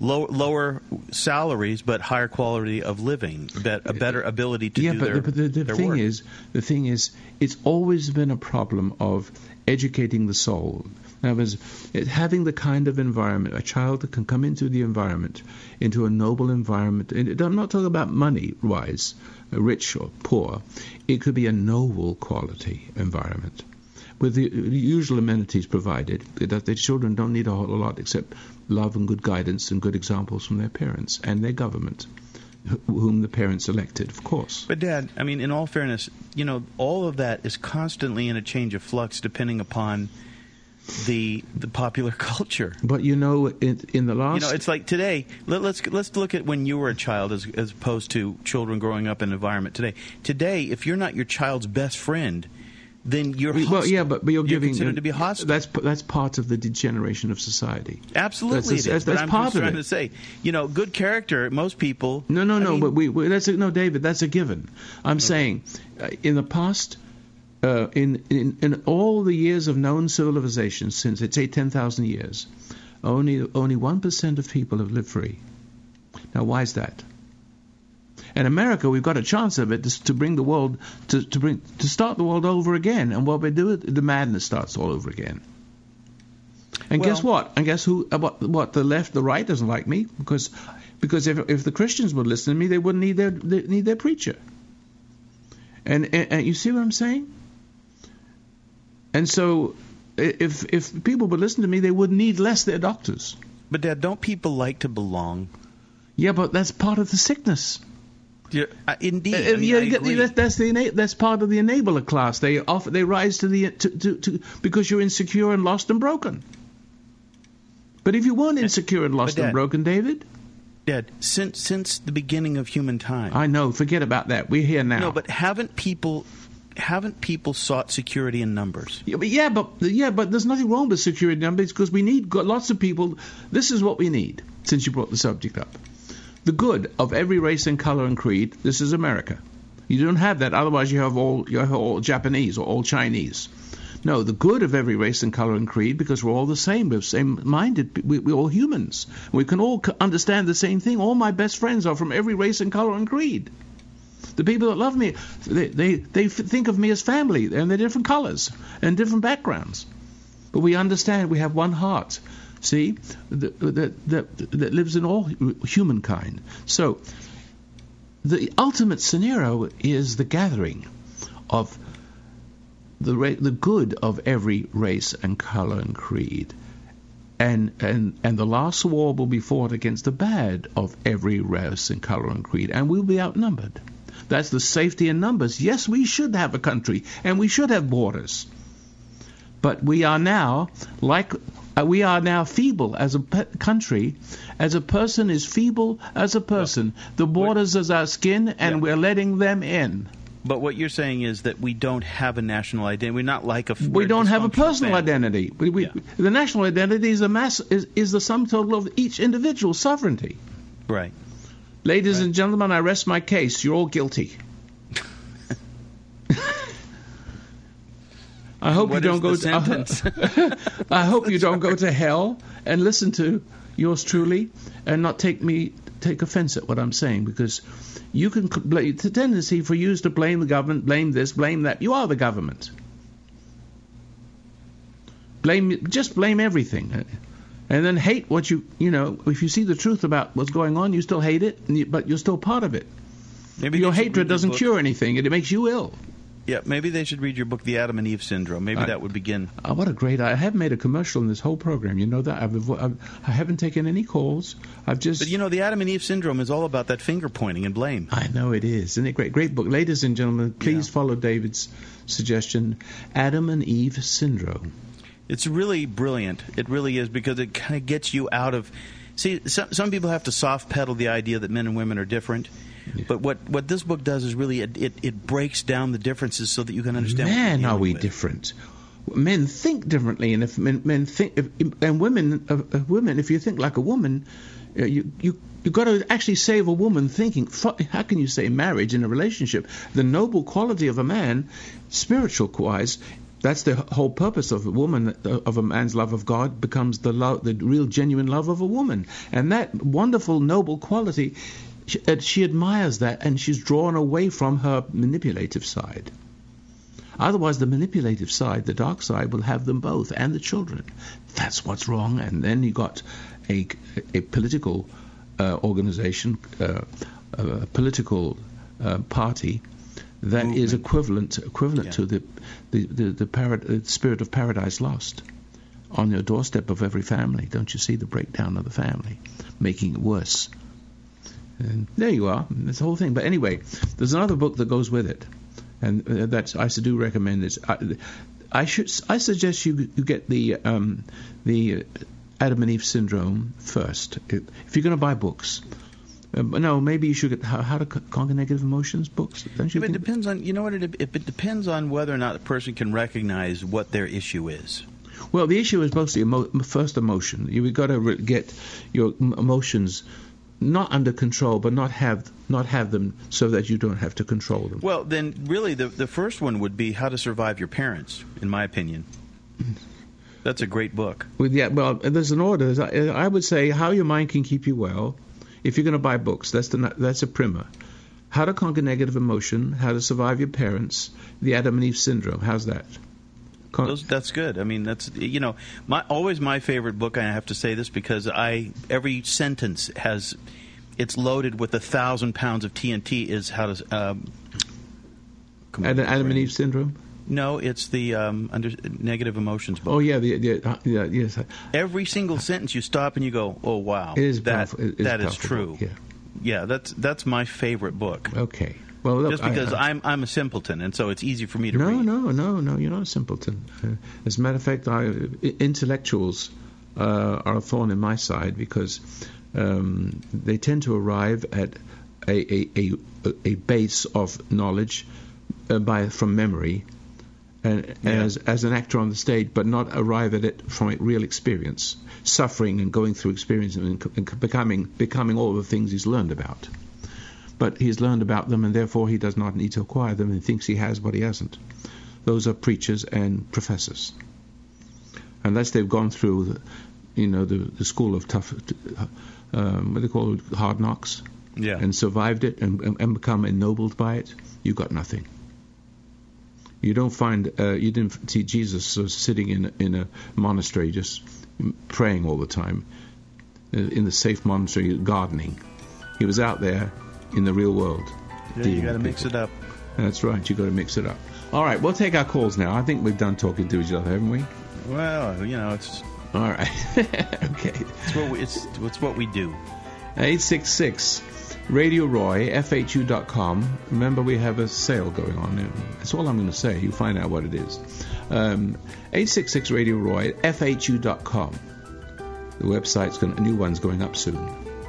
C: low, lower salaries but higher quality of living, bet, a better ability to
B: yeah,
C: do
B: but
C: their,
B: the, but the, the
C: their
B: thing
C: work.
B: is, the thing is, it's always been a problem of educating the soul. In other words, it, having the kind of environment, a child that can come into the environment, into a noble environment. And I'm not talking about money-wise, rich or poor. It could be a noble quality environment with the usual amenities provided, that the children don't need a whole lot except love and good guidance and good examples from their parents and their government, whom the parents elected, of course.
C: But, Dad, I mean, in all fairness, you know, all of that is constantly in a change of flux depending upon the the popular culture.
B: But, you know, in, in the last...
C: You know, it's like today, let, let's let's look at when you were a child as, as opposed to children growing up in an environment today. Today, if you're not your child's best friend, then you're hostile.
B: Well, yeah, but, but you're,
C: you're
B: giving
C: considered to be hostile.
B: That's that's part of the degeneration of society.
C: Absolutely,
B: that's,
C: it is.
B: That's, that's
C: but I'm
B: part
C: just
B: of
C: trying
B: it.
C: to say, you know, good character. Most people.
B: No, no,
C: I
B: no.
C: mean,
B: but we, we that's a, no, David. That's a given. I'm okay. saying, uh, in the past, uh, in, in in all the years of known civilization, since it's say ten thousand years, only only one percent of people have lived free. Now, why is that? In America, we've got a chance of it to, to bring the world to, to bring to start the world over again. And what we do, the madness starts all over again. And
C: well,
B: guess what? And guess who? What, what? The left, the right doesn't like me because because if if the Christians would listen to me, they wouldn't need their they need their preacher. And, and and you see what I'm saying? And so, if if people would listen to me, they would need less their doctors.
C: But Dad, don't people like to belong?
B: Yeah, but that's part of the sickness.
C: Yeah, uh, indeed,
B: Uh,
C: I mean,
B: yeah,
C: I agree.
B: that, that's the ena- that's part of the enabler class. They offer, they rise to the to, to, to because you're insecure and lost and broken. But if you weren't insecure and lost
C: Dad,
B: and broken, David,
C: Dad, since since the beginning of human time,
B: I know. Forget about that. We're here now.
C: No, but haven't people haven't people sought security in numbers?
B: Yeah, but yeah, but yeah, but there's nothing wrong with security numbers because we need got lots of people. This is what we need. Since you brought the subject up. The good of every race and color and creed. This is America. You don't have that. Otherwise, you have all you have all Japanese or all Chinese. No, the good of every race and color and creed, because we're all the same. We're same-minded. We, we're all humans. We can all understand the same thing. All my best friends are from every race and color and creed. The people that love me, they they, they think of me as family, and they're different colors and different backgrounds. But we understand. We have one heart. See, that, that, that, that lives in all humankind. So, the ultimate scenario is the gathering of the ra- the good of every race and color and creed, and and and the last war will be fought against the bad of every race and color and creed, and we'll be outnumbered. That's the safety in numbers. Yes, we should have a country, and we should have borders, but we are now like. Uh, we are now feeble as a pe- country, as a person is feeble as a person. The borders is our skin, and yeah. we're letting them in.
C: But what you're saying is that we don't have a national identity. We're not like a.
B: We don't have a personal
C: family.
B: identity. We, we,
C: yeah.
B: The national identity is a mass is, is the sum total of each individual's sovereignty.
C: Right.
B: Ladies
C: right.
B: and gentlemen, I rest my case. You're all guilty. I hope
C: what
B: you don't go to. Uh, I hope you don't go to hell and listen to yours truly and not take me take offense at what I'm saying, because you can blame the tendency for you to blame the government, blame this, blame that. You are the government. Blame just blame everything, and then hate what you you know. If you see the truth about what's going on, you still hate it, and you, but you're still part of it.
C: Maybe
B: your hatred doesn't cure anything; it makes you ill.
C: Yeah, maybe they should read your book, The Adam and Eve Syndrome. Maybe
B: I,
C: that would begin.
B: Oh, what a great... I haven't made a commercial in this whole program. You know that? I've, I've, I haven't taken any calls. I've just...
C: But, you know, The Adam and Eve Syndrome is all about that finger-pointing and blame.
B: I know it is. Isn't it great? Great book. Ladies and gentlemen, please yeah. follow David's suggestion, Adam and Eve Syndrome.
C: It's really brilliant. It really is, because it kind of gets you out of... See, some, some people have to soft-pedal the idea that men and women are different. Yeah. But what, what this book does is really it, it, it breaks down the differences so that you can understand.
B: Man,
C: what
B: are we
C: with.
B: different? Men think differently, and if men, men think, if, and women, uh, uh, women, if you think like a woman, uh, you you you got to actually save a woman thinking. How can you say marriage in a relationship? The noble quality of a man, spiritual wise, That's the whole purpose of a woman, of a man's love of God, becomes the love, the real, genuine love of a woman. And that wonderful, noble quality, she, she admires that, and she's drawn away from her manipulative side. Otherwise, the manipulative side, the dark side, will have them both, and the children. That's what's wrong. And then you got a, a political uh, organization, uh, a political uh, party, that Movement. is equivalent equivalent yeah. to the the the, the parad- spirit of Paradise Lost on your doorstep of every family. Don't you see the breakdown of the family, making it worse? And there you are. That's the whole thing. But anyway, there's another book that goes with it, and uh, that's I do recommend it. I, I should I suggest you you get the um, the Adam and Eve syndrome first if you're going to buy books. Uh, no, maybe you should get how, how to conquer negative emotions books. Don't you?
C: It
B: think?
C: depends on you know what it, it it depends on whether or not a person can recognize what their issue is.
B: Well, the issue is mostly emo- first emotion. You've got to re- get your emotions not under control, but not have not have them so that you don't have to control them.
C: Well, then really the the first one would be How to Survive Your Parents, in my opinion. That's a great book.
B: Well, yeah, well, there's an order. I would say How Your Mind Can Keep You Well. If you're going to buy books, that's the that's a primer. How to Conquer Negative Emotion, How to Survive Your Parents, The Adam and Eve Syndrome. How's that? Con-
C: Those, that's good. I mean, that's you know, my always my favorite book. And I have to say this because I every sentence has it's loaded with a thousand pounds of T N T. Is how to um,
B: Adam, Adam and Eve Syndrome.
C: No, it's the um, under negative emotions book.
B: Oh yeah, the, the, uh, yeah, yes.
C: Every single sentence you stop and you go, "Oh wow,
B: it is
C: that
B: it is
C: that is true."
B: Book, yeah,
C: yeah, that's that's my favorite book.
B: Okay, well, look,
C: just because
B: I, I,
C: I'm I'm a simpleton, and so it's easy for me to
B: no,
C: read.
B: No, no, no, no, you're not a simpleton. Uh, as a matter of fact, I, intellectuals uh, are a thorn in my side because um, they tend to arrive at a a, a, a base of knowledge uh, by from memory. And
C: yeah.
B: as as an actor on the stage, but not arrive at it from a real experience, suffering and going through experience and, and becoming becoming all the things he's learned about. But he's learned about them, and therefore he does not need to acquire them, and thinks he has what he hasn't. Those are preachers and professors, unless they've gone through, the, you know, the, the school of tough, um, what do they call it, hard knocks,
C: yeah,
B: and survived it and, and, and become ennobled by it. You got nothing. You don't find uh, you didn't see Jesus uh, sitting in in a monastery just praying all the time uh, in the safe monastery gardening. He was out there in the real world.
C: Yeah, you got to mix it up.
B: That's right. You got to mix it up. All right, we'll take our calls now. I think we've done talking to each other, haven't we?
C: Well, you know, it's
B: all right. Okay.
C: It's what we, it's it's what we do.
B: Eight six six. Radio Roy, F H U dot com. Remember, we have a sale going on. That's all I'm going to say. You find out what it is. Um, eight six six Radio Roy, F H U dot com. The website's going. A new one's going up soon.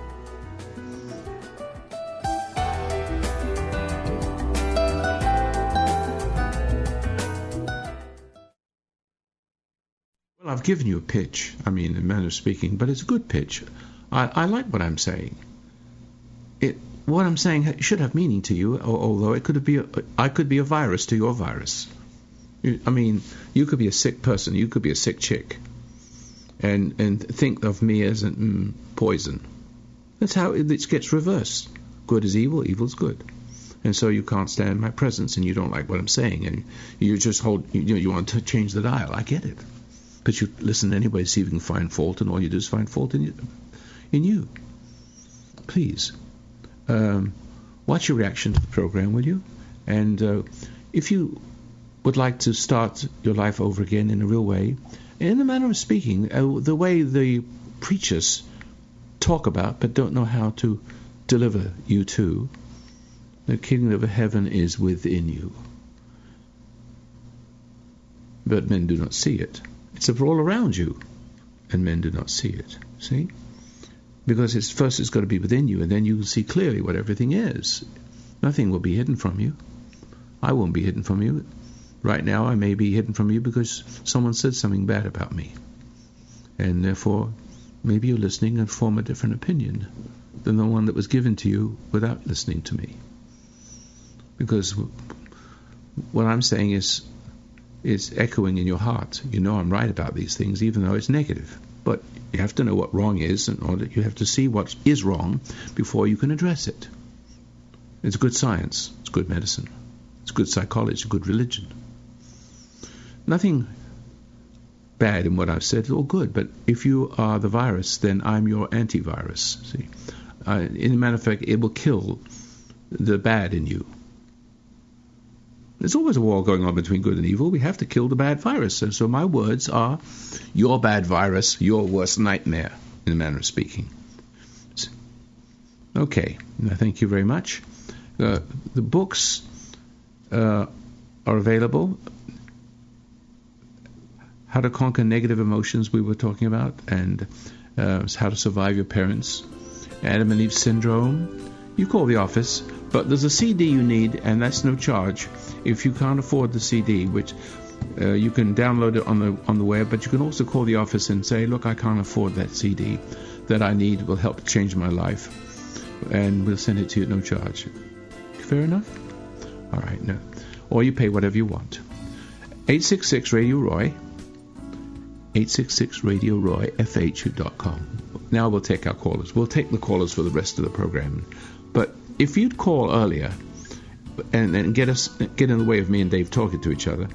B: Well, I've given you a pitch. I mean, in a manner of speaking, but it's a good pitch. I, I like what I'm saying. It, what I'm saying should have meaning to you, although it could be a, I could be a virus to your virus. I mean, you could be a sick person, you could be a sick chick, and and think of me as a mm, poison. That's how it, it gets reversed. Good is evil, evil is good, and so you can't stand my presence, and you don't like what I'm saying, and you just hold. You, you want to change the dial. I get it, but you listen anyway, see if you can find fault, and all you do is find fault in you. In you, please. Um, watch your reaction to the program, will you? And uh, if you would like to start your life over again in a real way, in the manner of speaking, uh, the way the preachers talk about but don't know how to deliver you to, the kingdom of heaven is within you. But men do not see it. It's all around you, and men do not see it. See? Because it's first it's got to be within you, and then you will see clearly what everything is. Nothing will be hidden from you. I won't be hidden from you. Right now I may be hidden from you because someone said something bad about me. And therefore, maybe you're listening and form a different opinion than the one that was given to you without listening to me. Because what I'm saying is, is echoing in your heart. You know I'm right about these things, even though it's negative. But you have to know what wrong is, and or you have to see what is wrong before you can address it. It's good science. It's good medicine. It's good psychology. Good religion. Nothing bad in what I've said. It's all good. But if you are the virus, then I'm your antivirus. See, uh, in a matter of fact, it will kill the bad in you. There's always a war going on between good and evil. We have to kill the bad virus. So, so my words are your bad virus, your worst nightmare, in a manner of speaking. Okay, thank you very much. Uh, the books uh, are available. How to Conquer Negative Emotions we were talking about, and uh, How to Survive Your Parents, Adam and Eve Syndrome. You call the office, but there's a C D you need, and that's no charge. If you can't afford the C D, which uh, you can download it on the on the web, but you can also call the office and say, look, I can't afford that C D that I need, will help change my life, and we'll send it to you at no charge. Fair enough? All right, no. Or you pay whatever you want. eight six six Radio Roy, eight six six Radio Roy, F H dot com. Now we'll take our callers. We'll take the callers for the rest of the program. But if you'd call earlier and, and get us get in the way of me and Dave talking to each other.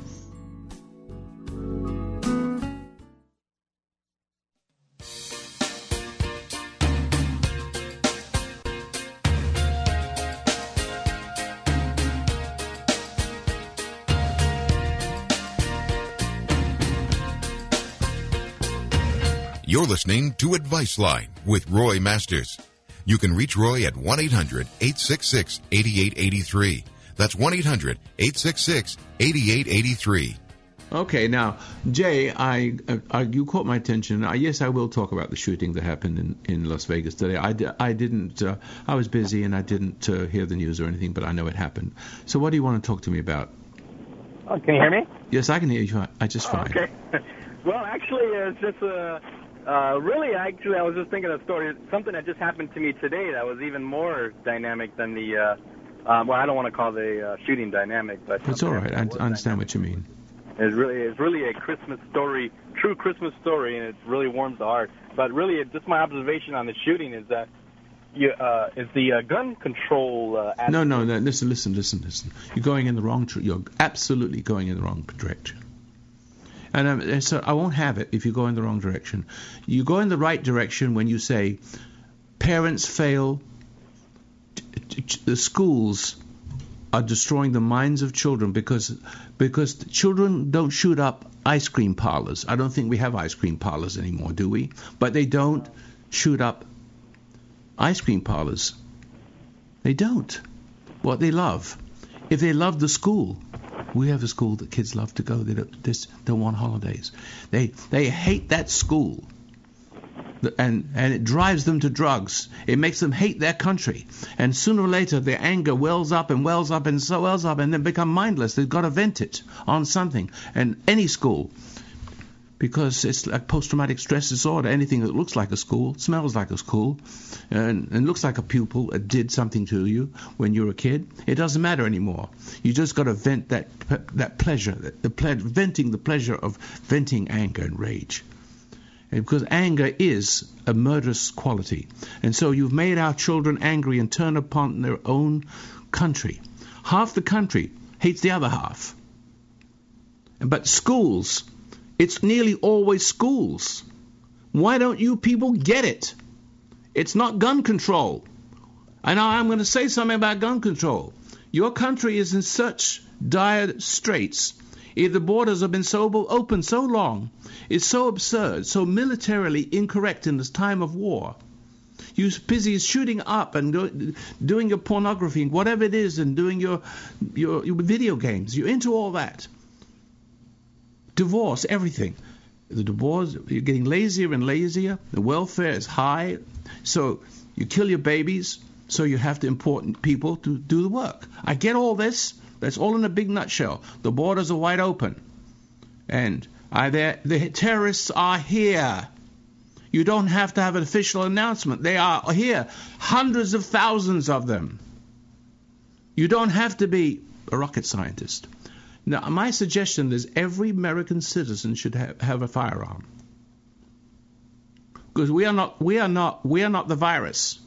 H: You're listening to Advice Line with Roy Masters. You can reach Roy at one eight hundred eight six six eight eight eight three. That's one eight hundred eight six six eight eight eight three.
B: Okay, now, Jay, I, I you caught my attention. I, yes, I will talk about the shooting that happened in, in Las Vegas today. I, I didn't, uh, I was busy and I didn't uh, hear the news or anything, but I know it happened. So what do you want to talk to me about?
I: Oh, can you hear me?
B: Yes, I can hear you. I just fine.
I: Okay. Well, actually, it's just a... Uh, really, actually, I was just thinking of a story, something that just happened to me today that was even more dynamic than the, uh, uh, well, I don't want to call the uh, shooting dynamic, but...
B: It's all right. I understand what you mean.
I: It's really, it's really a Christmas story, true Christmas story, and it really warms the heart. But really, it, just my observation on the shooting is that you, uh, is the uh, gun control... Uh,
B: no, no, no, listen, listen, listen, listen. You're going in the wrong, tr- you're absolutely going in the wrong direction. And um, so I won't have it if you go in the wrong direction. You go in the right direction when you say parents fail, t- t- the schools are destroying the minds of children because because children don't shoot up ice cream parlors. I don't think we have ice cream parlors anymore, do we? But they don't shoot up ice cream parlors. They don't. What they love. If they love the school... We have a school that kids love to go. They don't, they don't want holidays. They they hate that school, and and it drives them to drugs. It makes them hate their country. And sooner or later, their anger wells up and wells up and so wells up, and then become mindless. They've got to vent it on something. And any school, because it's like post-traumatic stress disorder. Anything that looks like a school, smells like a school, and, and looks like a pupil that did something to you when you were a kid, it doesn't matter anymore. You just got to vent that that pleasure, the ple- venting the pleasure of venting anger and rage. And because anger is a murderous quality. And so you've made our children angry and turn upon their own country. Half the country hates the other half. But schools... It's nearly always schools. Why don't you people get it? It's not gun control. And now I'm going to say something about gun control. Your country is in such dire straits. If the borders have been so open so long, it's so absurd, so militarily incorrect in this time of war. You're busy shooting up and do, doing your pornography, whatever it is, and doing your, your, your video games. You're into all that. Divorce, everything. The divorce, you're getting lazier and lazier. The welfare is high. So you kill your babies, so you have to import people to do the work. I get all this. That's all in a big nutshell. The borders are wide open. And I, the terrorists are here. You don't have to have an official announcement. They are here. Hundreds of thousands of them. You don't have to be a rocket scientist. Now, my suggestion is every American citizen should have, have a firearm. Because we are not, we are not, we are not the virus.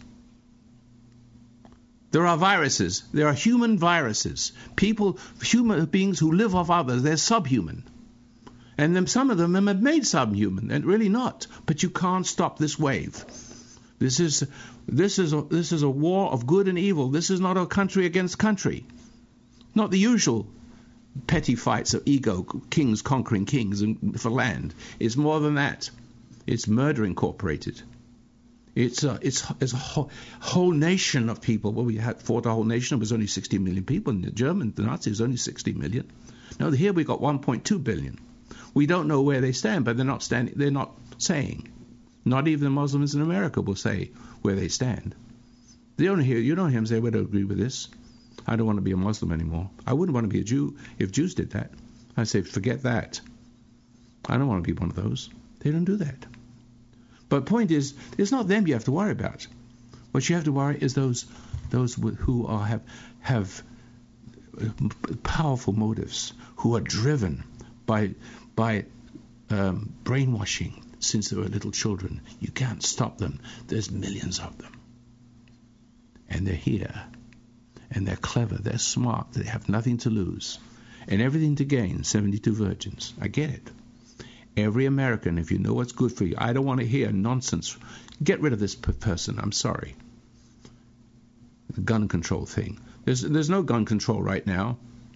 B: There are viruses. There are human viruses. People, human beings who live off others, they're subhuman. And then some of them are made subhuman, and really not. But you can't stop this wave. This is, this is, a, this is a war of good and evil. This is not a country against country. Not the usual petty fights of ego, kings conquering kings and for land. It's more than that. It's murder incorporated. It's a, it's, it's a whole, whole nation of people. Well, we had fought a whole nation. It was only sixty million people. And the German, the Nazis, only sixty million. Now here we got one point two billion. We don't know where they stand, but they're not standing. They're not saying. Not even the Muslims in America will say where they stand. They don't hear. You don't hear them say, "We don't agree with this. I don't want to be a Muslim anymore. I wouldn't want to be a Jew if Jews did that." I say, forget that. I don't want to be one of those. They don't do that. But the point is, it's not them you have to worry about. What you have to worry is those those who are have have powerful motives, who are driven by by um, brainwashing since they were little children. You can't stop them. There's millions of them, and they're here, and they're clever, they're smart, they have nothing to lose, and everything to gain. seventy-two virgins. I get it. Every American, if you know what's good for you, I don't want to hear nonsense. Get rid of this p- person. I'm sorry. The gun control thing. There's there's no gun control right now.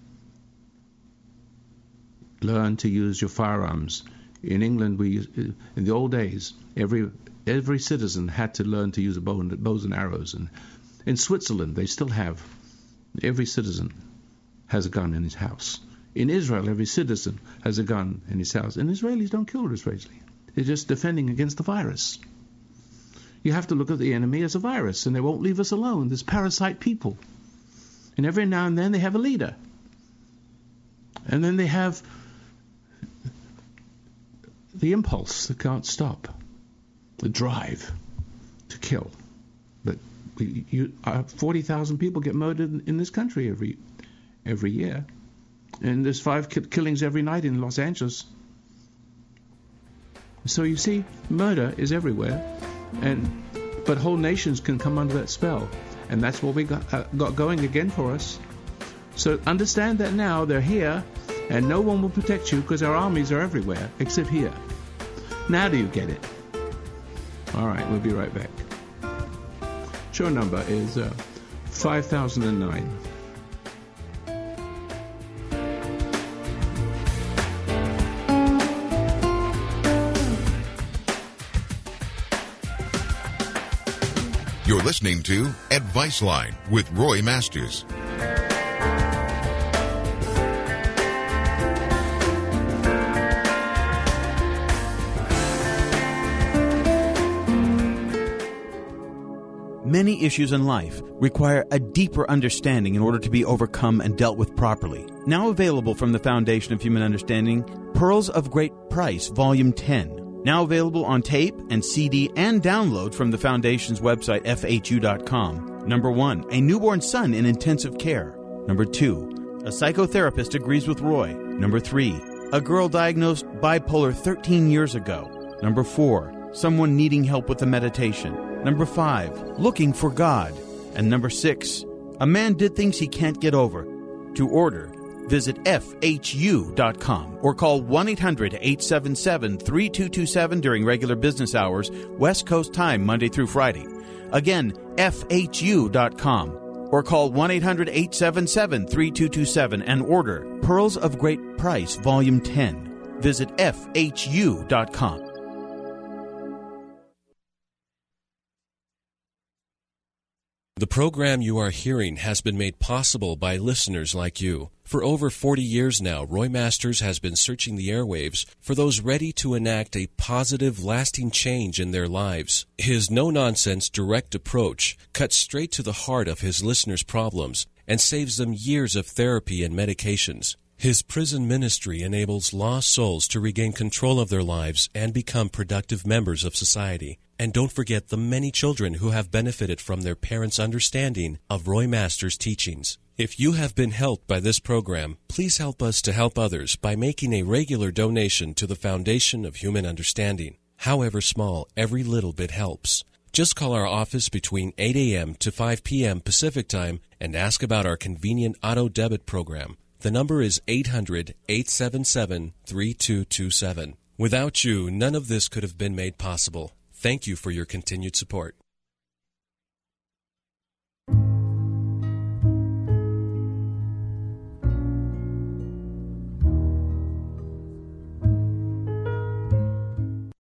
B: Learn to use your firearms. In England, we in the old days, every every citizen had to learn to use a bow and, bows and arrows. And in Switzerland, they still have. Every citizen has a gun in his house. In Israel, every citizen has a gun in his house. And Israelis don't kill Israelis. They're just defending against the virus. You have to look at the enemy as a virus, and they won't leave us alone. There's parasite people. And every now and then they have a leader. And then they have the impulse that can't stop, the drive to kill. But we, you, uh, forty thousand people get murdered in, in this country every every year. And there's five ki- killings every night in Los Angeles. So you see, murder is everywhere, and but whole nations can come under that spell, and that's what we got, uh, got going again for us. So understand that now they're here, and no one will protect you because our armies are everywhere except here. Now do you get it? All right, we'll be right back. Show number is uh, five thousand nine.
H: You're listening to Advice Line with Roy Masters.
E: Many issues in life require a deeper understanding in order to be overcome and dealt with properly. Now available from the Foundation of Human Understanding, Pearls of Great Price, Volume ten. Now available on tape and C D and download from the Foundation's website, F H U dot com. Number one, a newborn son in intensive care. Number two, a psychotherapist agrees with Roy. Number three, a girl diagnosed bipolar thirteen years ago. Number four, someone needing help with a meditation. Number five, looking for God. And number six, a man did things he can't get over. To order, visit F H U dot com or call one eight hundred eight seven seven three two two seven during regular business hours, West Coast time, Monday through Friday. Again, F H U dot com or call one eight hundred eight seven seven three two two seven and order Pearls of Great Price, Volume ten. Visit F H U dot com.
J: The program you are hearing has been made possible by listeners like you. For over forty years now, Roy Masters has been searching the airwaves for those ready to enact a positive, lasting change in their lives. His no-nonsense, direct approach cuts straight to the heart of his listeners' problems and saves them years of therapy and medications. His prison ministry enables lost souls to regain control of their lives and become productive members of society. And don't forget the many children who have benefited from their parents' understanding of Roy Masters' teachings. If you have been helped by this program, please help us to help others by making a regular donation to the Foundation of Human Understanding. However small, every little bit helps. Just call our office between eight a.m. to five p.m. Pacific Time and ask about our convenient auto debit program. The number is eight hundred, eight seven seven, three two two seven. Without you, none of this could have been made possible. Thank you for your continued support.